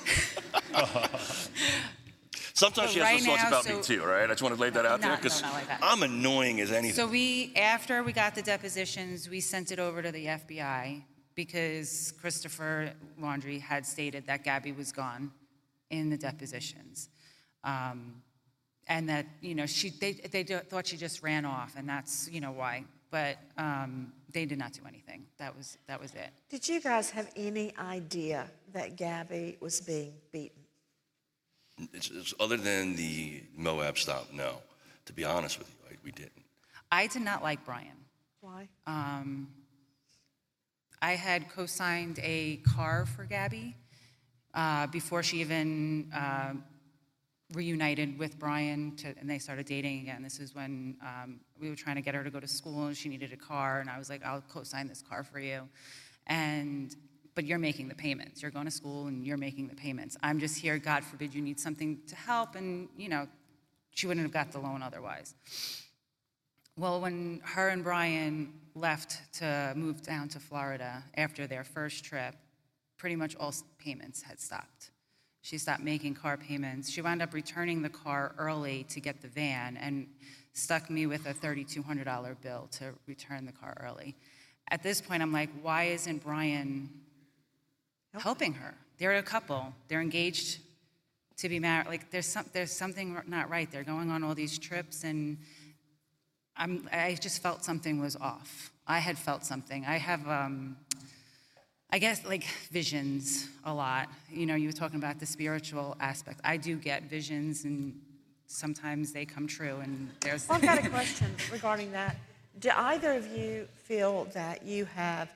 Speaker 4: Sometimes
Speaker 5: So
Speaker 4: she has
Speaker 5: right
Speaker 4: those thoughts
Speaker 5: now,
Speaker 4: about
Speaker 5: so-
Speaker 4: me too, right? I just want to lay that out
Speaker 5: No,
Speaker 4: there
Speaker 5: no,
Speaker 4: because
Speaker 5: not like that.
Speaker 4: I'm annoying as anything.
Speaker 5: so we, after we got the depositions, we sent it over to the F B I because Christopher Laundrie had stated that Gabby was gone in the depositions. Um, and that, you know, she they, they do- thought she just ran off, and that's, you know, why. But um, they did not do anything. That was that was it.
Speaker 2: Did you guys have any idea that Gabby was being beaten?
Speaker 4: It's, it's, other than the Moab stop, no. To be honest with you, I, we didn't.
Speaker 5: I did not like Brian.
Speaker 2: Why?
Speaker 5: Um, I had co-signed a car for Gabby uh, before she even uh, reunited with Brian, to, and they started dating again. This is when um, we were trying to get her to go to school, and she needed a car, and I was like, I'll co-sign this car for you. And but you're making the payments. You're going to school, and you're making the payments. I'm just here, God forbid you need something to help, and, you know, she wouldn't have got the loan otherwise. Well, when her and Brian left to move down to Florida after their first trip, pretty much all payments had stopped. She stopped making car payments. She wound up returning the car early to get the van and stuck me with a three thousand two hundred dollars bill to return the car early. At this point, I'm like, why isn't Brian helping her? They're a couple. They're engaged to be married. Like, there's some, there's something not right. They're going on all these trips, and I'm, I just felt something was off. I had felt something. I have, um, I guess, like visions a lot. You know, you were talking about the spiritual aspect. I do get visions, and sometimes they come true, and there's...
Speaker 2: Well, I've got a question regarding that. Do either of you feel that you have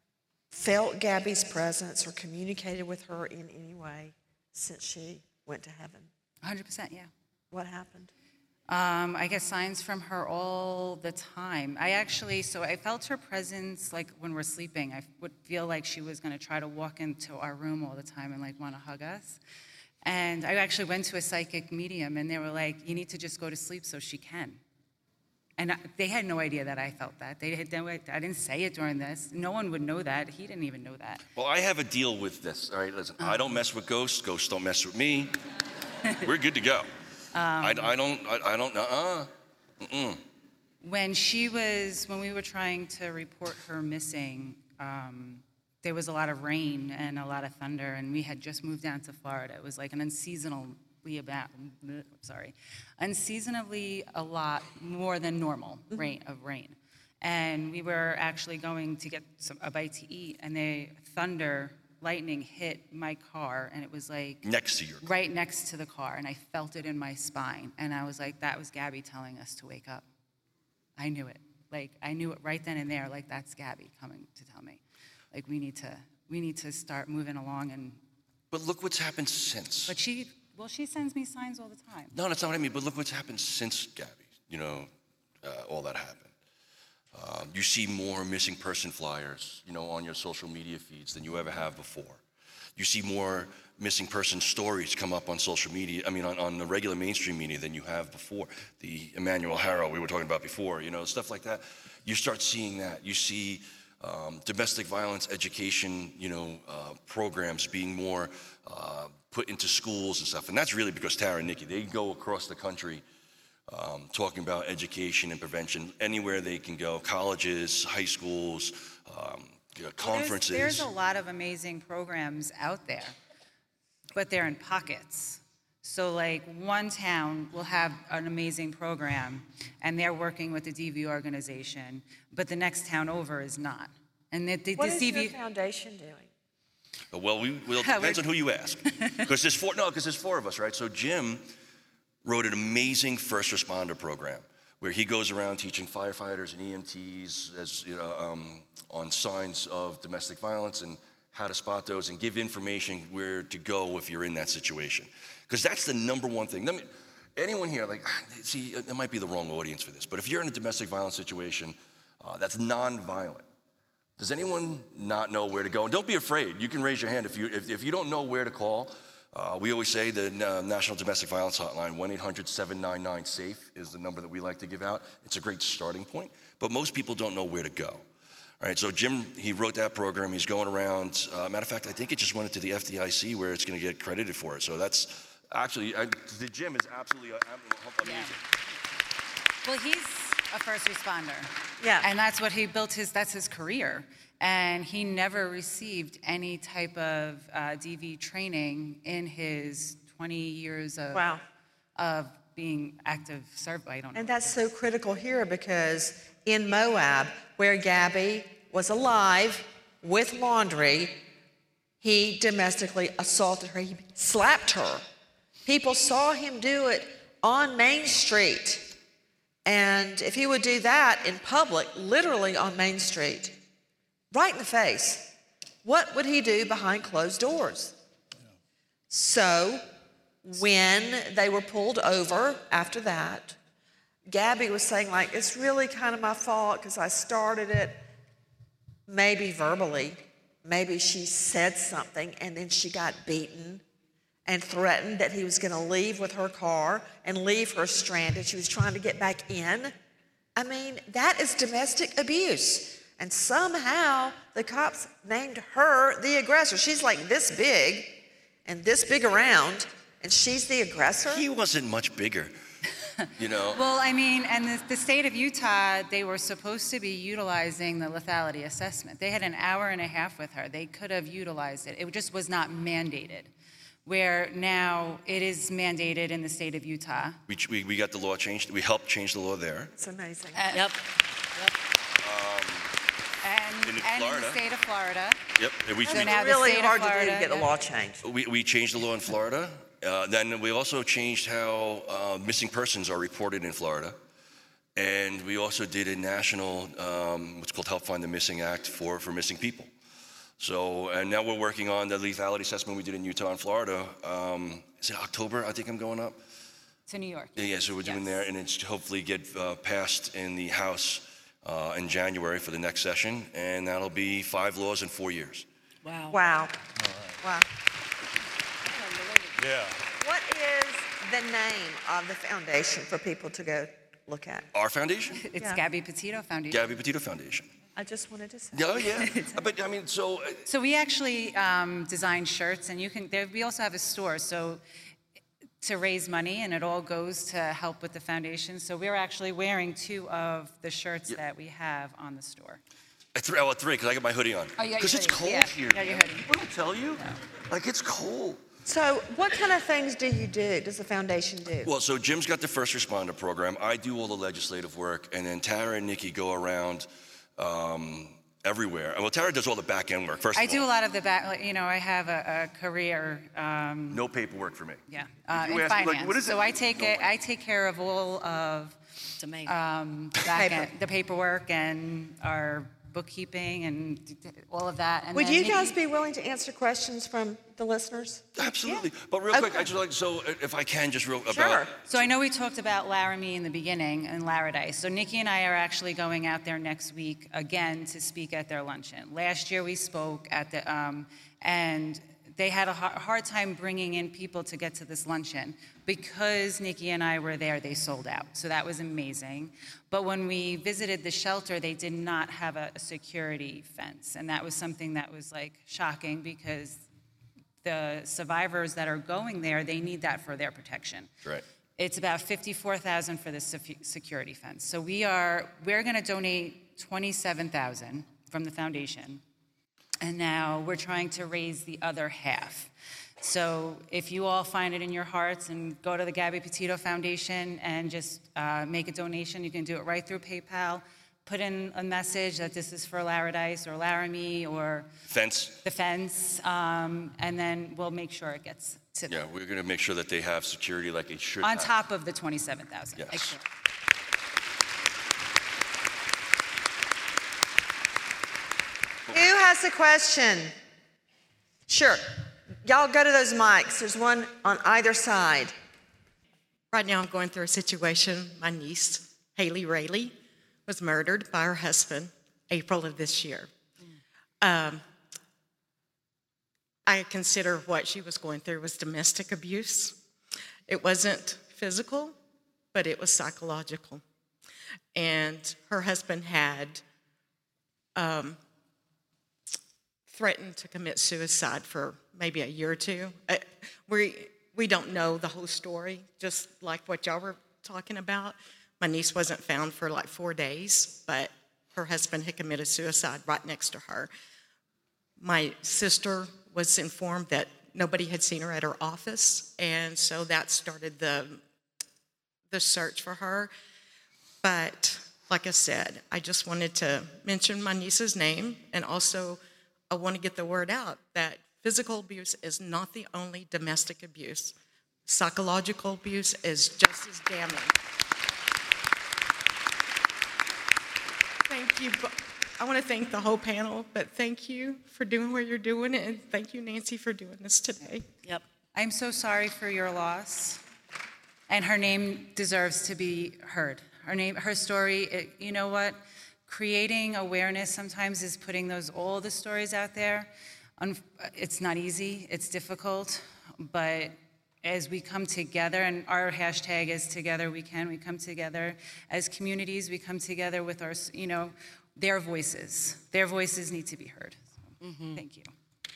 Speaker 2: felt Gabby's presence or communicated with her in any way since she went to heaven?
Speaker 5: one hundred percent, yeah.
Speaker 2: What happened?
Speaker 5: Um, I get signs from her all the time. I actually, so I felt her presence like when we're sleeping. I would feel like she was going to try to walk into our room all the time and like want to hug us. And I actually went to a psychic medium, and they were like, you need to just go to sleep so she can. And I, they had no idea that I felt that. They had no, I didn't say it during this. No one would know that. He didn't even know that.
Speaker 4: Well, I have a deal with this. All right, listen. I don't mess with ghosts. Ghosts don't mess with me. We're good to go. Um, I, I don't. I, I don't. Uh. Uh.
Speaker 5: When she was, when we were trying to report her missing, um, there was a lot of rain and a lot of thunder, and we had just moved down to Florida. It was like an unseasonably about, sorry, unseasonably a lot more than normal rain of rain, and we were actually going to get some, a bite to eat, and the thunder lightning hit my car, and it was like
Speaker 4: Next to your car.
Speaker 5: right next to the car, and I felt it in my spine. And I was like, that was Gabby telling us to wake up. I knew it. Like, I knew it right then and there, like, that's Gabby coming to tell me. Like, we need to, we need to start moving along. And
Speaker 4: But look what's happened since.
Speaker 5: But she, well, she sends me signs all the time.
Speaker 4: No, that's not what I mean, but look what's happened since Gabby, you know, uh, all that happened. Um, you see more missing person flyers, you know, on your social media feeds than you ever have before. You see more missing person stories come up on social media, I mean, on, on the regular mainstream media than you have before. The Emmanuel Harrow we were talking about before, you know, stuff like that. You start seeing that. You see um, domestic violence education, you know, uh, programs being more uh, put into schools and stuff. And that's really because Tara and Nikki, they go across the country Um, talking about education and prevention anywhere they can go, colleges, high schools, um, you know, conferences.
Speaker 5: Well, there's, there's a lot of amazing programs out there, but they're in pockets. So like one town will have an amazing program and they're working with the D V organization, but the next town over is not. And the, the,
Speaker 2: What
Speaker 5: this
Speaker 2: is
Speaker 5: D V
Speaker 2: your foundation doing?
Speaker 4: Well, we, well it depends on who you ask. Because there's four, no, because there's four of us, right? So Jim wrote an amazing first responder program where he goes around teaching firefighters and E M Ts as, you know, um, on signs of domestic violence and how to spot those and give information where to go if you're in that situation. Because that's the number one thing. Let me, anyone here, like, see, it might be the wrong audience for this, but if you're in a domestic violence situation uh, that's non-violent, does anyone not know where to go? And don't be afraid. You can raise your hand if you, if, if you don't know where to call. Uh, we always say the uh, National Domestic Violence Hotline, one eight hundred seven nine nine SAFE is the number that we like to give out. It's a great starting point, but most people don't know where to go. All right, so Jim, he wrote that program. He's going around. Uh, matter of fact, I think it just went into the F D I C where it's going to get credited for it. So that's actually, I, the Jim is absolutely uh, amazing.
Speaker 5: Yeah. Well, he's a first responder.
Speaker 2: Yeah.
Speaker 5: And that's what he built his, that's his career. And he never received any type of uh, D V training in his twenty years of,
Speaker 2: Wow.
Speaker 5: of being active served. I don't know.
Speaker 2: And that's so critical here because in Moab, where Gabby was alive with laundry, he domestically assaulted her. He slapped her. People saw him do it on Main Street. And if he would do that in public, literally on Main Street, right in the face, what would he do behind closed doors? So when they were pulled over after that, Gabby was saying, like, it's really kind of my fault because I started it, maybe verbally. Maybe she said something and then she got beaten and threatened that he was going to leave with her car and leave her stranded. She was trying to get back in. I mean, that is domestic abuse. And somehow the cops named her the aggressor. She's like this big and this big around, and she's the aggressor?
Speaker 4: He wasn't much bigger, you know.
Speaker 5: Well, I mean, and the, the state of Utah, they were supposed to be utilizing the lethality assessment. They had an hour and a half with her. They could have utilized it. It just was not mandated, where now it is mandated in the state of Utah.
Speaker 4: We, we, we got the law changed. We helped change the law there.
Speaker 2: It's amazing.
Speaker 5: Uh,
Speaker 6: Yep.
Speaker 5: And,
Speaker 4: in
Speaker 5: and in
Speaker 4: Florida.
Speaker 5: the state of Florida.
Speaker 4: Yep. And we,
Speaker 5: So
Speaker 4: we,
Speaker 5: now
Speaker 2: It's really
Speaker 5: the state
Speaker 2: hard
Speaker 5: of
Speaker 2: to do
Speaker 5: Florida,
Speaker 2: to get a
Speaker 5: yeah.
Speaker 2: law changed.
Speaker 4: we, we changed the law in Florida. Uh, then we also changed how uh, missing persons are reported in Florida. And we also did a national, um, what's called Help Find the Missing Act for, for missing people. So, and now we're working on the lethality assessment we did in Utah and Florida. Um, is it October? I think I'm going up.
Speaker 5: To New York.
Speaker 4: Yeah, so we're doing
Speaker 5: Yes.
Speaker 4: there, and it's hopefully get uh, passed in the House uh, in January for the next session, and that'll be five laws in four years.
Speaker 6: Wow.
Speaker 2: Wow. Wow.
Speaker 8: Yeah.
Speaker 2: What is the name of the foundation for people to go look at?
Speaker 4: Our foundation,
Speaker 5: It's
Speaker 2: Yeah.
Speaker 5: Gabby Petito Foundation.
Speaker 4: Gabby Petito Foundation.
Speaker 2: I just wanted to say.
Speaker 4: Yeah, yeah. But I mean, so uh,
Speaker 5: So we actually um, design shirts, and you can. There, we also have a store, so to raise money, and it all goes to help with the foundation. So we're actually wearing two of the shirts
Speaker 4: Yeah.
Speaker 5: that we have on the store.
Speaker 4: I three, oh, three, because I got my hoodie on.
Speaker 5: Oh, you got your
Speaker 4: Because it's
Speaker 5: hoodie.
Speaker 4: cold
Speaker 5: Yeah,
Speaker 4: here.
Speaker 5: you got your hoodie.
Speaker 4: What did I tell you? Like, it's cold.
Speaker 2: So, what kind of things do you do? Does the foundation do?
Speaker 4: Well, so Jim's got the first responder program. I do all the legislative work, and then Tara and Nikki go around um, everywhere. Well, Tara does all the back end work. First
Speaker 5: I
Speaker 4: of
Speaker 5: do
Speaker 4: all,
Speaker 5: a lot of the back, like, you know, I have a, a career, um,
Speaker 4: no paperwork for me.
Speaker 5: yeah, uh,
Speaker 4: you
Speaker 5: in
Speaker 4: ask me, like,
Speaker 5: finance.
Speaker 4: what is
Speaker 5: So
Speaker 4: it?
Speaker 5: I take
Speaker 4: No
Speaker 5: it,
Speaker 4: way.
Speaker 5: I take care of all of
Speaker 6: Tomato.
Speaker 5: um, back end, the paperwork and our bookkeeping and d- d- all of that. And
Speaker 2: Would
Speaker 5: then
Speaker 2: you
Speaker 5: Nikki-
Speaker 2: guys be willing to answer questions from the listeners?
Speaker 4: Absolutely. But real quick,
Speaker 2: Okay.
Speaker 4: I just like, so if I can, just real about.
Speaker 2: Sure.
Speaker 5: So I know we talked about Laramie in the beginning and Laradise. So Nikki and I are actually going out there next week again to speak at their luncheon. Last year we spoke at the, um, and they had a har- hard time bringing in people to get to this luncheon. Because Nikki and I were there, they sold out. So that was amazing. But when we visited the shelter, they did not have a, a security fence. And that was something that was like shocking because the survivors that are going there, they need that for their protection.
Speaker 4: Right.
Speaker 5: It's about fifty-four thousand dollars for the secu- security fence. So we are, we're gonna donate twenty-seven thousand dollars from the foundation. And now we're trying to raise the other half. So if you all find it in your hearts and go to the Gabby Petito Foundation and just uh, make a donation, you can do it right through PayPal. Put in a message that this is for Laradise or Laramie or
Speaker 4: Fence.
Speaker 5: the fence, um, and then we'll make sure it gets to them.
Speaker 4: Yeah, we're going to make sure that they have security like it should
Speaker 5: On
Speaker 4: have.
Speaker 5: top of the twenty-seven thousand.
Speaker 4: Yes.
Speaker 5: Excellent.
Speaker 2: Who has a question? Sure. Y'all go to those mics. There's one on either side.
Speaker 9: Right now, I'm going through a situation. My niece, Haley Rayleigh, was murdered by her husband April of this year. Um, I consider what she was going through was domestic abuse. It wasn't physical, but it was psychological. And her husband had um, threatened to commit suicide for maybe a year or two. Uh, we we don't know the whole story, just like what y'all were talking about. My niece wasn't found for like four days, but her husband had committed suicide right next to her. My sister was informed that nobody had seen her at her office, and so that started the the search for her. But like I said, I just wanted to mention my niece's name, and also I want to get the word out that physical abuse is not the only domestic abuse. Psychological abuse is just as damning. Thank you. I want to thank the whole panel, but thank you for doing what you're doing, and thank you, Nancy, for doing this today.
Speaker 6: Yep.
Speaker 5: I'm so sorry for your loss, and her name deserves to be heard. Her name, her story, it, you know what? Creating awareness sometimes is putting those all the stories out there. Un- It's not easy, it's difficult, but as we come together, and our hashtag is Together We Can, we come together as communities, we come together with our, you know, their voices. Their voices need to be heard. So,
Speaker 6: Mm-hmm.
Speaker 5: Thank you.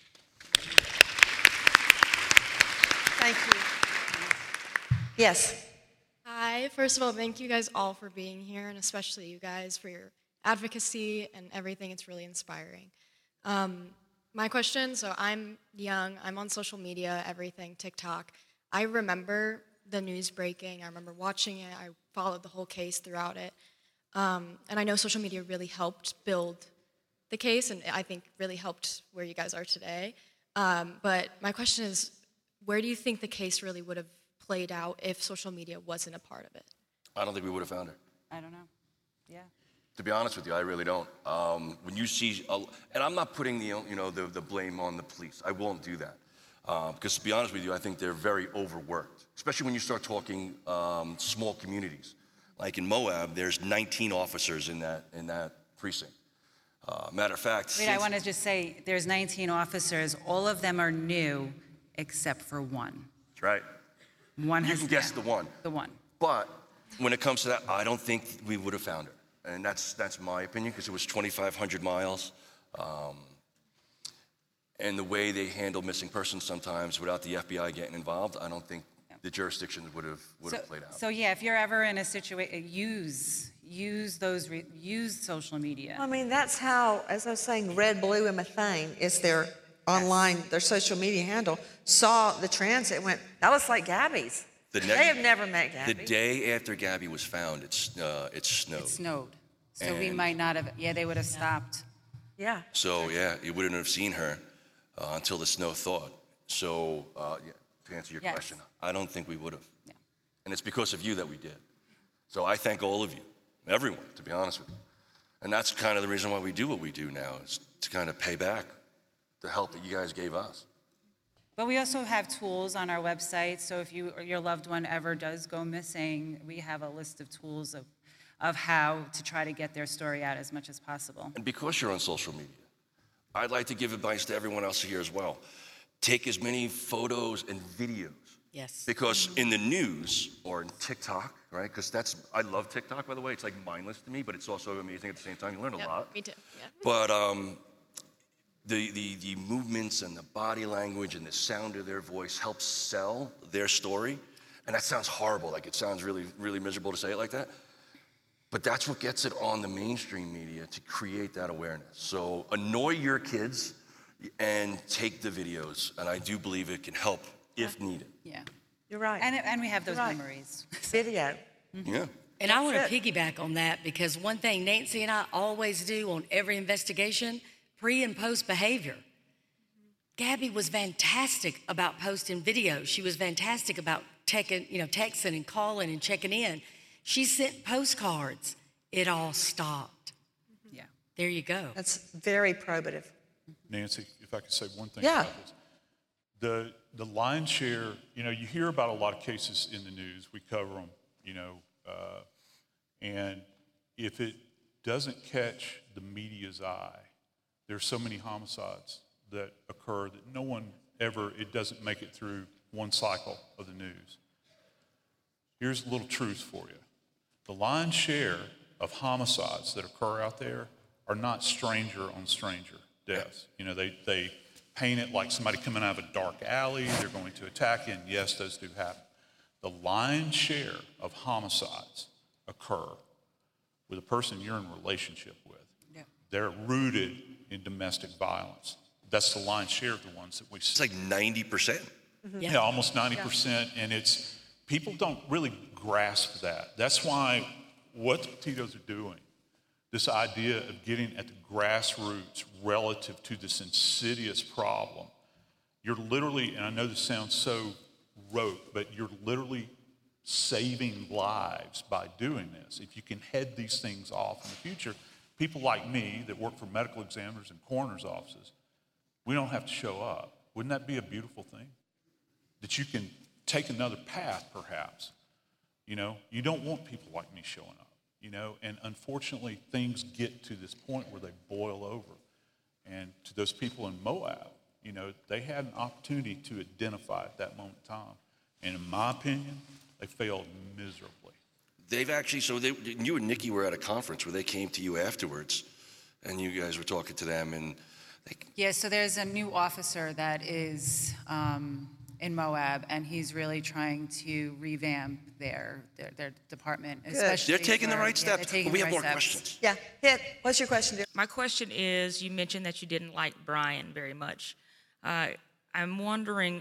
Speaker 2: Thank you. Yes.
Speaker 10: Hi, first of all, thank you guys all for being here, and especially you guys for your advocacy and everything. It's really inspiring. Um, my question, so I'm young, I'm on social media, everything, TikTok. I remember the news breaking, I remember watching it, I followed the whole case throughout it. Um, and I know social media really helped build the case, and I think really helped where you guys are today. Um, but my question is, where do you think the case really would have played out if social media wasn't a part of it?
Speaker 4: I don't think we would have found her.
Speaker 5: I don't know. Yeah.
Speaker 4: To be honest with you, I really don't. Um, when you see, a, and I'm not putting the you know the, the blame on the police. I won't do that uh, because to be honest with you, I think they're very overworked, especially when you start talking um, small communities. Like in Moab, there's nineteen officers in that in that precinct. Uh, matter of fact,
Speaker 5: Wait, I want to just say, there's nineteen officers. All of them are new, except for one.
Speaker 4: That's right.
Speaker 5: One
Speaker 4: You
Speaker 5: has
Speaker 4: can guess
Speaker 5: yeah,
Speaker 4: the one.
Speaker 5: The one.
Speaker 4: But when it comes to that, I don't think we would have found her. And that's that's my opinion because it was twenty-five hundred miles. Um, and the way they handle missing persons sometimes without the F B I getting involved, I don't think the jurisdictions would have would
Speaker 5: So,
Speaker 4: have played out.
Speaker 5: so yeah, if you're ever in a situation, use use those re- use social media.
Speaker 2: I mean, that's how, as I was saying, Red, Blue, and Methane is their online, their social media handle, saw the transit and went, that looks like Gabby's.
Speaker 4: The
Speaker 2: They
Speaker 4: next-
Speaker 2: have never met Gabby.
Speaker 4: The day after Gabby was found, it's uh, it snowed.
Speaker 5: It snowed, so we
Speaker 4: And-
Speaker 5: might not have. Yeah, they would have stopped.
Speaker 2: Yeah.
Speaker 4: So yeah, you wouldn't have seen her uh, until the snow thawed. So uh, yeah, to answer your
Speaker 5: Yes.
Speaker 4: question, I don't think we would have. Yeah. And it's because of you that we did. So I thank all of you, everyone, to be honest with you. And that's kind of the reason why we do what we do now, is to kind of pay back the help that you guys gave us.
Speaker 5: But we also have tools on our website, so if you or your loved one ever does go missing, we have a list of tools of, of how to try to get their story out as much as possible.
Speaker 4: And because you're on social media, I'd like to give advice to everyone else here as well. Take as many photos and videos.
Speaker 6: Yes.
Speaker 4: Because in the news or in TikTok, right? Because that's, I love TikTok, by the way. It's like mindless to me, but it's also amazing at the same time. You learn a
Speaker 10: Yep,
Speaker 4: lot.
Speaker 10: me too. Yeah.
Speaker 4: But um, the, the, the movements and the body language and the sound of their voice helps sell their story. And that sounds horrible. Like, it sounds really, really miserable to say it like that. But that's what gets it on the mainstream media, to create that awareness. So annoy your kids and take the videos. And I do believe it can help if needed.
Speaker 5: Yeah.
Speaker 2: You're right.
Speaker 5: And, and we have those
Speaker 2: You're right.
Speaker 5: memories.
Speaker 2: Video.
Speaker 4: Yeah.
Speaker 6: And I want to
Speaker 2: That's
Speaker 6: piggyback on that, because one thing Nancy and I always do on every investigation, pre and post behavior. Gabby was fantastic about posting videos. She was fantastic about taking, you know, texting and calling and checking in. She sent postcards. It all stopped.
Speaker 5: Yeah.
Speaker 6: There you go.
Speaker 2: That's very probative.
Speaker 8: Nancy, if I could say one thing
Speaker 2: Yeah.
Speaker 8: about this. The, the lion's share, you know, you hear about a lot of cases in the news. We cover them, you know, uh, and if it doesn't catch the media's eye, there's so many homicides that occur that no one ever, it doesn't make it through one cycle of the news. Here's a little truth for you. The lion's share of homicides that occur out there are not stranger on stranger deaths. You know, they, they paint it like somebody coming out of a dark alley, they're going to attack you, and yes, those do happen. The lion's share of homicides occur with a person you're in a relationship with.
Speaker 5: Yeah.
Speaker 8: They're rooted in domestic violence. That's the lion's share of the ones that we see.
Speaker 4: It's like ninety percent.
Speaker 8: Yeah, yeah, almost ninety percent, and it's, people don't really grasp that. That's why what the Petitos are doing, this idea of getting at the grassroots relative to this insidious problem, you're literally, and I know this sounds so rote, but you're literally saving lives by doing this. If you can head these things off in the future, people like me that work for medical examiners and coroner's offices, we don't have to show up. Wouldn't that be a beautiful thing? That you can take another path, perhaps. You know, you don't want people like me showing up, you know, and unfortunately things get to this point where they boil over. And to those people in Moab, you know, they had an opportunity to identify at that moment in time. And in my opinion, they failed miserably.
Speaker 4: They've actually, so they, you and Nikki were at a conference where they came to you afterwards, and you guys were talking to them, and they...
Speaker 5: Yeah, so there's a new officer that is um, in Moab, and he's really trying to revamp their their, their department.
Speaker 2: Good.
Speaker 5: Especially
Speaker 4: They're taking
Speaker 5: for,
Speaker 4: the right
Speaker 5: yeah, they're
Speaker 4: steps.
Speaker 5: taking
Speaker 4: But we
Speaker 5: the
Speaker 4: have
Speaker 5: right
Speaker 4: more
Speaker 5: steps.
Speaker 4: questions.
Speaker 2: Yeah. Hit. What's your question, dear?
Speaker 11: My question is, you mentioned that you didn't like Brian very much. Uh, I'm wondering,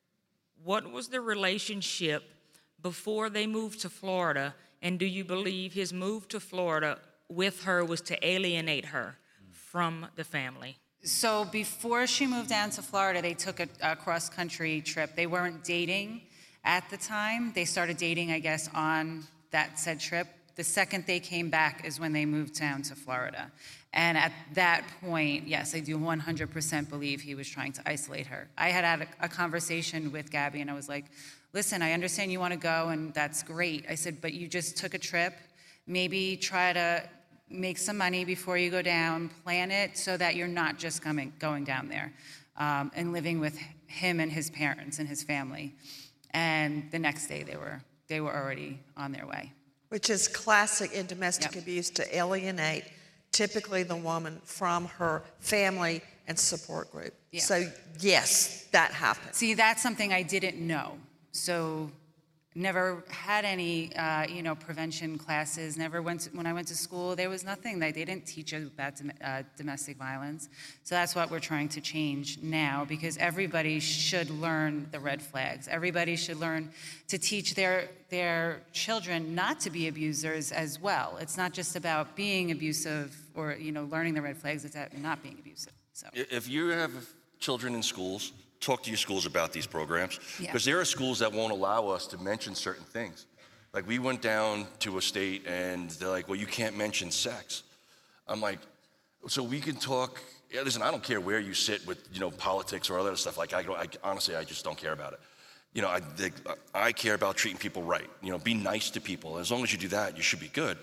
Speaker 11: what was the relationship before they moved to Florida, and do you believe his move to Florida with her was to alienate her from the family?
Speaker 5: So before she moved down to Florida, they took a, a cross-country trip. They weren't dating at the time. They started dating, I guess, on that said trip. The second they came back is when they moved down to Florida. And at that point, yes, I do one hundred percent believe he was trying to isolate her. I had had a, a conversation with Gabby, and I was like, listen, I understand you want to go, and that's great. I said, but you just took a trip. Maybe try to make some money before you go down, plan it so that you're not just coming, going down there um, and living with him and his parents and his family. And the next day, they were they were already on their way.
Speaker 2: Which is classic in domestic
Speaker 5: Yep.
Speaker 2: abuse, to alienate typically the woman from her family and support group.
Speaker 5: Yeah.
Speaker 2: So yes, that happened.
Speaker 5: See, that's something I didn't know. So never had any, uh, you know, prevention classes, never went to, when I went to school, there was nothing. They, they didn't teach us about dom- uh, domestic violence. So that's what we're trying to change now, because everybody should learn the red flags. Everybody should learn to teach their, their children not to be abusers as well. It's not just about being abusive or, you know, learning the red flags, it's about not being abusive. So
Speaker 4: If you have children in schools, talk to your schools about these programs,
Speaker 5: Yeah.
Speaker 4: because there are schools that won't allow us to mention certain things. Like, we went down to a state and they're like, well, you can't mention sex. I'm like, so we can talk, yeah, listen, I don't care where you sit with, you know, politics or other stuff. Like, I, don't, I honestly, I just don't care about it. You know, I, they, I care about treating people right. You know, be nice to people. As long as you do that, you should be good.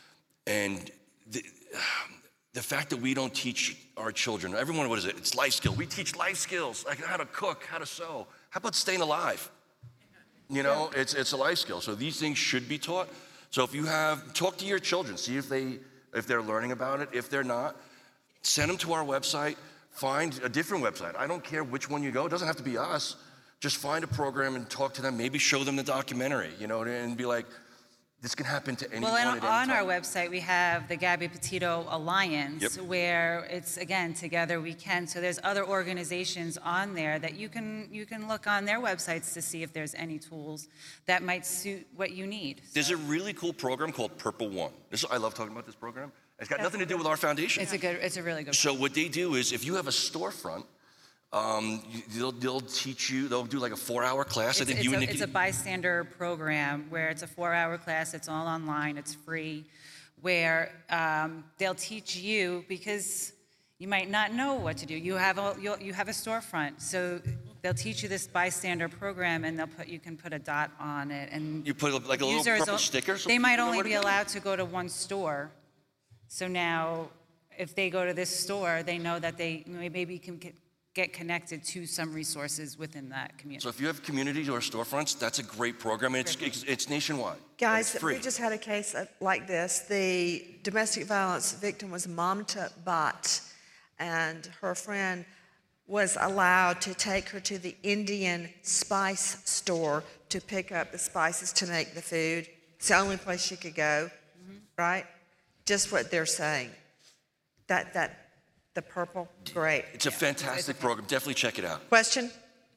Speaker 4: And the, the fact that we don't teach our children, everyone, what is it? It's life skills. We teach life skills, like how to cook, how to sew. How about staying alive? You know, yeah. it's it's a life skill. So these things should be taught. So if you have, talk to your children, see if they if they're learning about it. If they're not, send them to our website. Find a different website. I don't care which one you go. It doesn't have to be us. Just find a program and talk to them. Maybe show them the documentary. You know, and be like, this can happen to anyone.
Speaker 5: Well,
Speaker 4: at
Speaker 5: and
Speaker 4: any
Speaker 5: on
Speaker 4: time.
Speaker 5: our website, we have the Gabby Petito Alliance,
Speaker 4: Yep.
Speaker 5: where it's, again, Together We Can. So there's other organizations on there that you can you can look on their websites to see if there's any tools that might suit what you need.
Speaker 4: There's a really cool program called Purple One. This, I love talking about this program. It's got nothing to do with our foundation.
Speaker 5: It's a good. It's a really good.
Speaker 4: So what they do is, if you have a storefront, um, you- they'll, they'll teach you. They'll do like a four-hour class. I
Speaker 5: It's,
Speaker 4: think
Speaker 5: it's
Speaker 4: you
Speaker 5: a,
Speaker 4: and Nikki.
Speaker 5: it's a bystander program where it's a four-hour class. It's all online. It's free, where um, they'll teach you, because you might not know what to do. You have a you'll, you have a storefront, so they'll teach you this bystander program, and they'll put you can put a dot on it, and
Speaker 4: You put like a little
Speaker 5: users
Speaker 4: purple
Speaker 5: o-
Speaker 4: sticker. So
Speaker 5: They might
Speaker 4: people know
Speaker 5: only
Speaker 4: where to
Speaker 5: be
Speaker 4: go.
Speaker 5: allowed to go to one store. So now, if they go to this store, they know that they maybe can get- get connected to some resources within that community.
Speaker 4: So if you have communities or storefronts, that's a great program. And it's it's, it's nationwide.
Speaker 2: Guys,
Speaker 4: it's free.
Speaker 2: we just had a case of- like this. The domestic violence victim was Mamta Bhatt, and her friend was allowed to take her to the Indian spice store to pick up the spices to make the food. It's the only place she could go, right? Just what they're saying. That, that, the purple, great.
Speaker 4: It's a fantastic program. Definitely check it out.
Speaker 2: Question?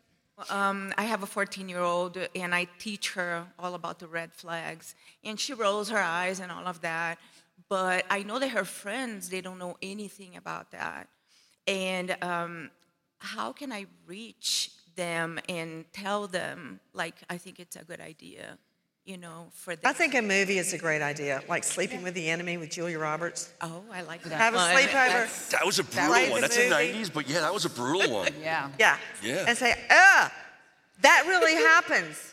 Speaker 12: Um, I have a fourteen-year-old, and I teach her all about the red flags, and she rolls her eyes and all of that. But I know that her friends, they don't know anything about that. And um, how can I reach them and tell them, like, I think it's a good idea, you know, for them?
Speaker 2: I think a movie is a great idea, like Sleeping with the Enemy with Julia Roberts.
Speaker 12: Oh, I like that.
Speaker 2: Have a
Speaker 12: one.
Speaker 2: sleepover.
Speaker 12: That's-
Speaker 4: That was a brutal
Speaker 2: Right,
Speaker 4: one.
Speaker 2: the
Speaker 4: That's the
Speaker 2: movie.
Speaker 4: nineties, but yeah, that was a brutal one.
Speaker 5: Yeah.
Speaker 2: Yeah.
Speaker 4: Yeah.
Speaker 2: And say, ah, that really happens.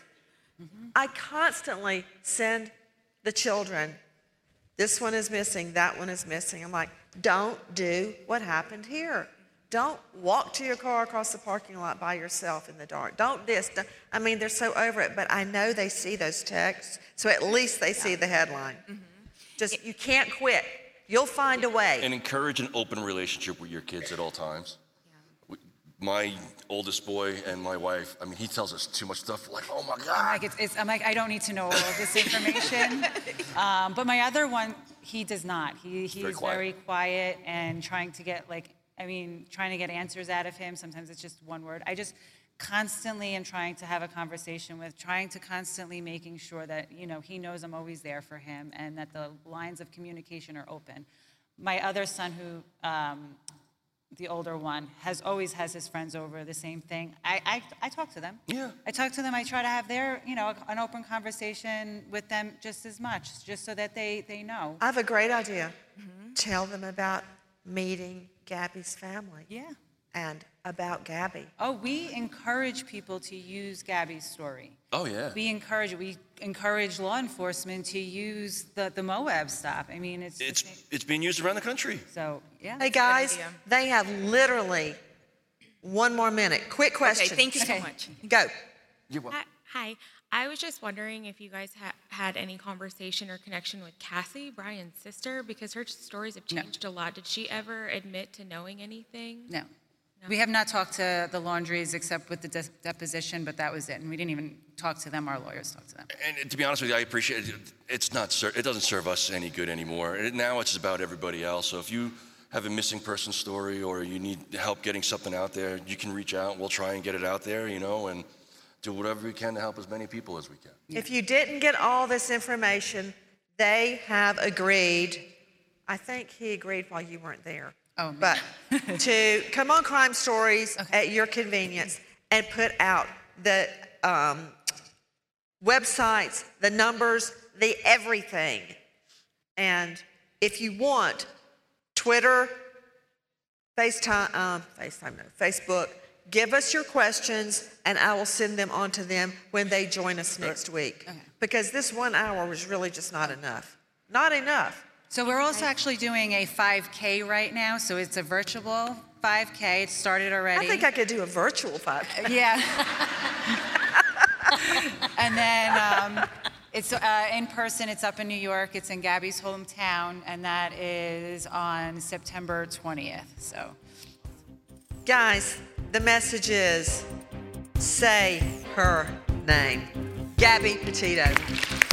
Speaker 2: I constantly send the children, this one is missing, that one is missing. I'm like, don't do what happened here. Don't walk to your car across the parking lot by yourself in the dark. Don't this. Don't, I mean, they're so over it, but I know they see those texts, so at least they see the headline. Just, you can't quit. You'll find a way.
Speaker 4: And encourage an open relationship with your kids at all times. We- My oldest boy and my wife, I mean, he tells us too much stuff. Like, oh my
Speaker 5: I'm
Speaker 4: God.
Speaker 5: like, it's, it's, I'm like, I don't need to know all of this information. um, but my other one, he does not. He, he's
Speaker 4: Very
Speaker 5: very
Speaker 4: quiet.
Speaker 5: quiet. and trying to get, like, I mean, trying to get answers out of him. Sometimes it's just one word. I just constantly am trying to have a conversation with, trying to constantly making sure that, you know, he knows I'm always there for him and that the lines of communication are open. My other son, who, um, the older one, has always has his friends over, the same thing. I, I, I talk to them.
Speaker 4: Yeah.
Speaker 5: I talk to them. I try to have their, you know, an open conversation with them just as much, just so that they, they know.
Speaker 2: I have a great idea. Tell them about meeting Gabby's family.
Speaker 5: Yeah.
Speaker 2: And about Gabby.
Speaker 5: Oh, we encourage people to use Gabby's story.
Speaker 4: Oh, yeah.
Speaker 5: We encourage we encourage law enforcement to use the, the Moab stop. I mean, it's
Speaker 4: It's it's being used around the country.
Speaker 5: so yeah.
Speaker 2: Hey guys, they have literally one more minute. Quick question.
Speaker 12: Okay, thank you so much.
Speaker 2: Go.
Speaker 13: Hi, hi. I was just wondering if you guys ha- had any conversation or connection with Cassie, Brian's sister, because her stories have
Speaker 5: No.
Speaker 13: changed a lot. Did she ever admit to knowing anything?
Speaker 5: No. We have not talked to the laundries except with the de- deposition, but that was it. And we didn't even talk to them. Our lawyers talked to them.
Speaker 4: And to be honest with you, I appreciate it. It's not, ser- it doesn't serve us any good anymore. It, now it's about everybody else. So if you have a missing person story or you need help getting something out there, you can reach out. We'll try and get it out there, you know, and do whatever we can to help as many people as we can.
Speaker 2: If you didn't get all this information, they have agreed, I think he agreed while you weren't there.
Speaker 5: Oh,
Speaker 2: but to come on Crime Stories okay. at your convenience and put out the um, websites, the numbers, the everything. And if you want, Twitter, FaceTime, um, FaceTime, no, Facebook, give us your questions and I will send them on to them when they join us next week. Okay. Because this one hour was really just not enough. Not enough.
Speaker 5: So we're also actually doing a five K right now, so it's a virtual five K. It started already.
Speaker 2: I think I could do a virtual five K.
Speaker 5: Yeah. And then um, it's uh, in person. It's up in New York. It's in Gabby's hometown, and that is on September twentieth. So,
Speaker 2: guys, the message is say her name. Gabby Petito.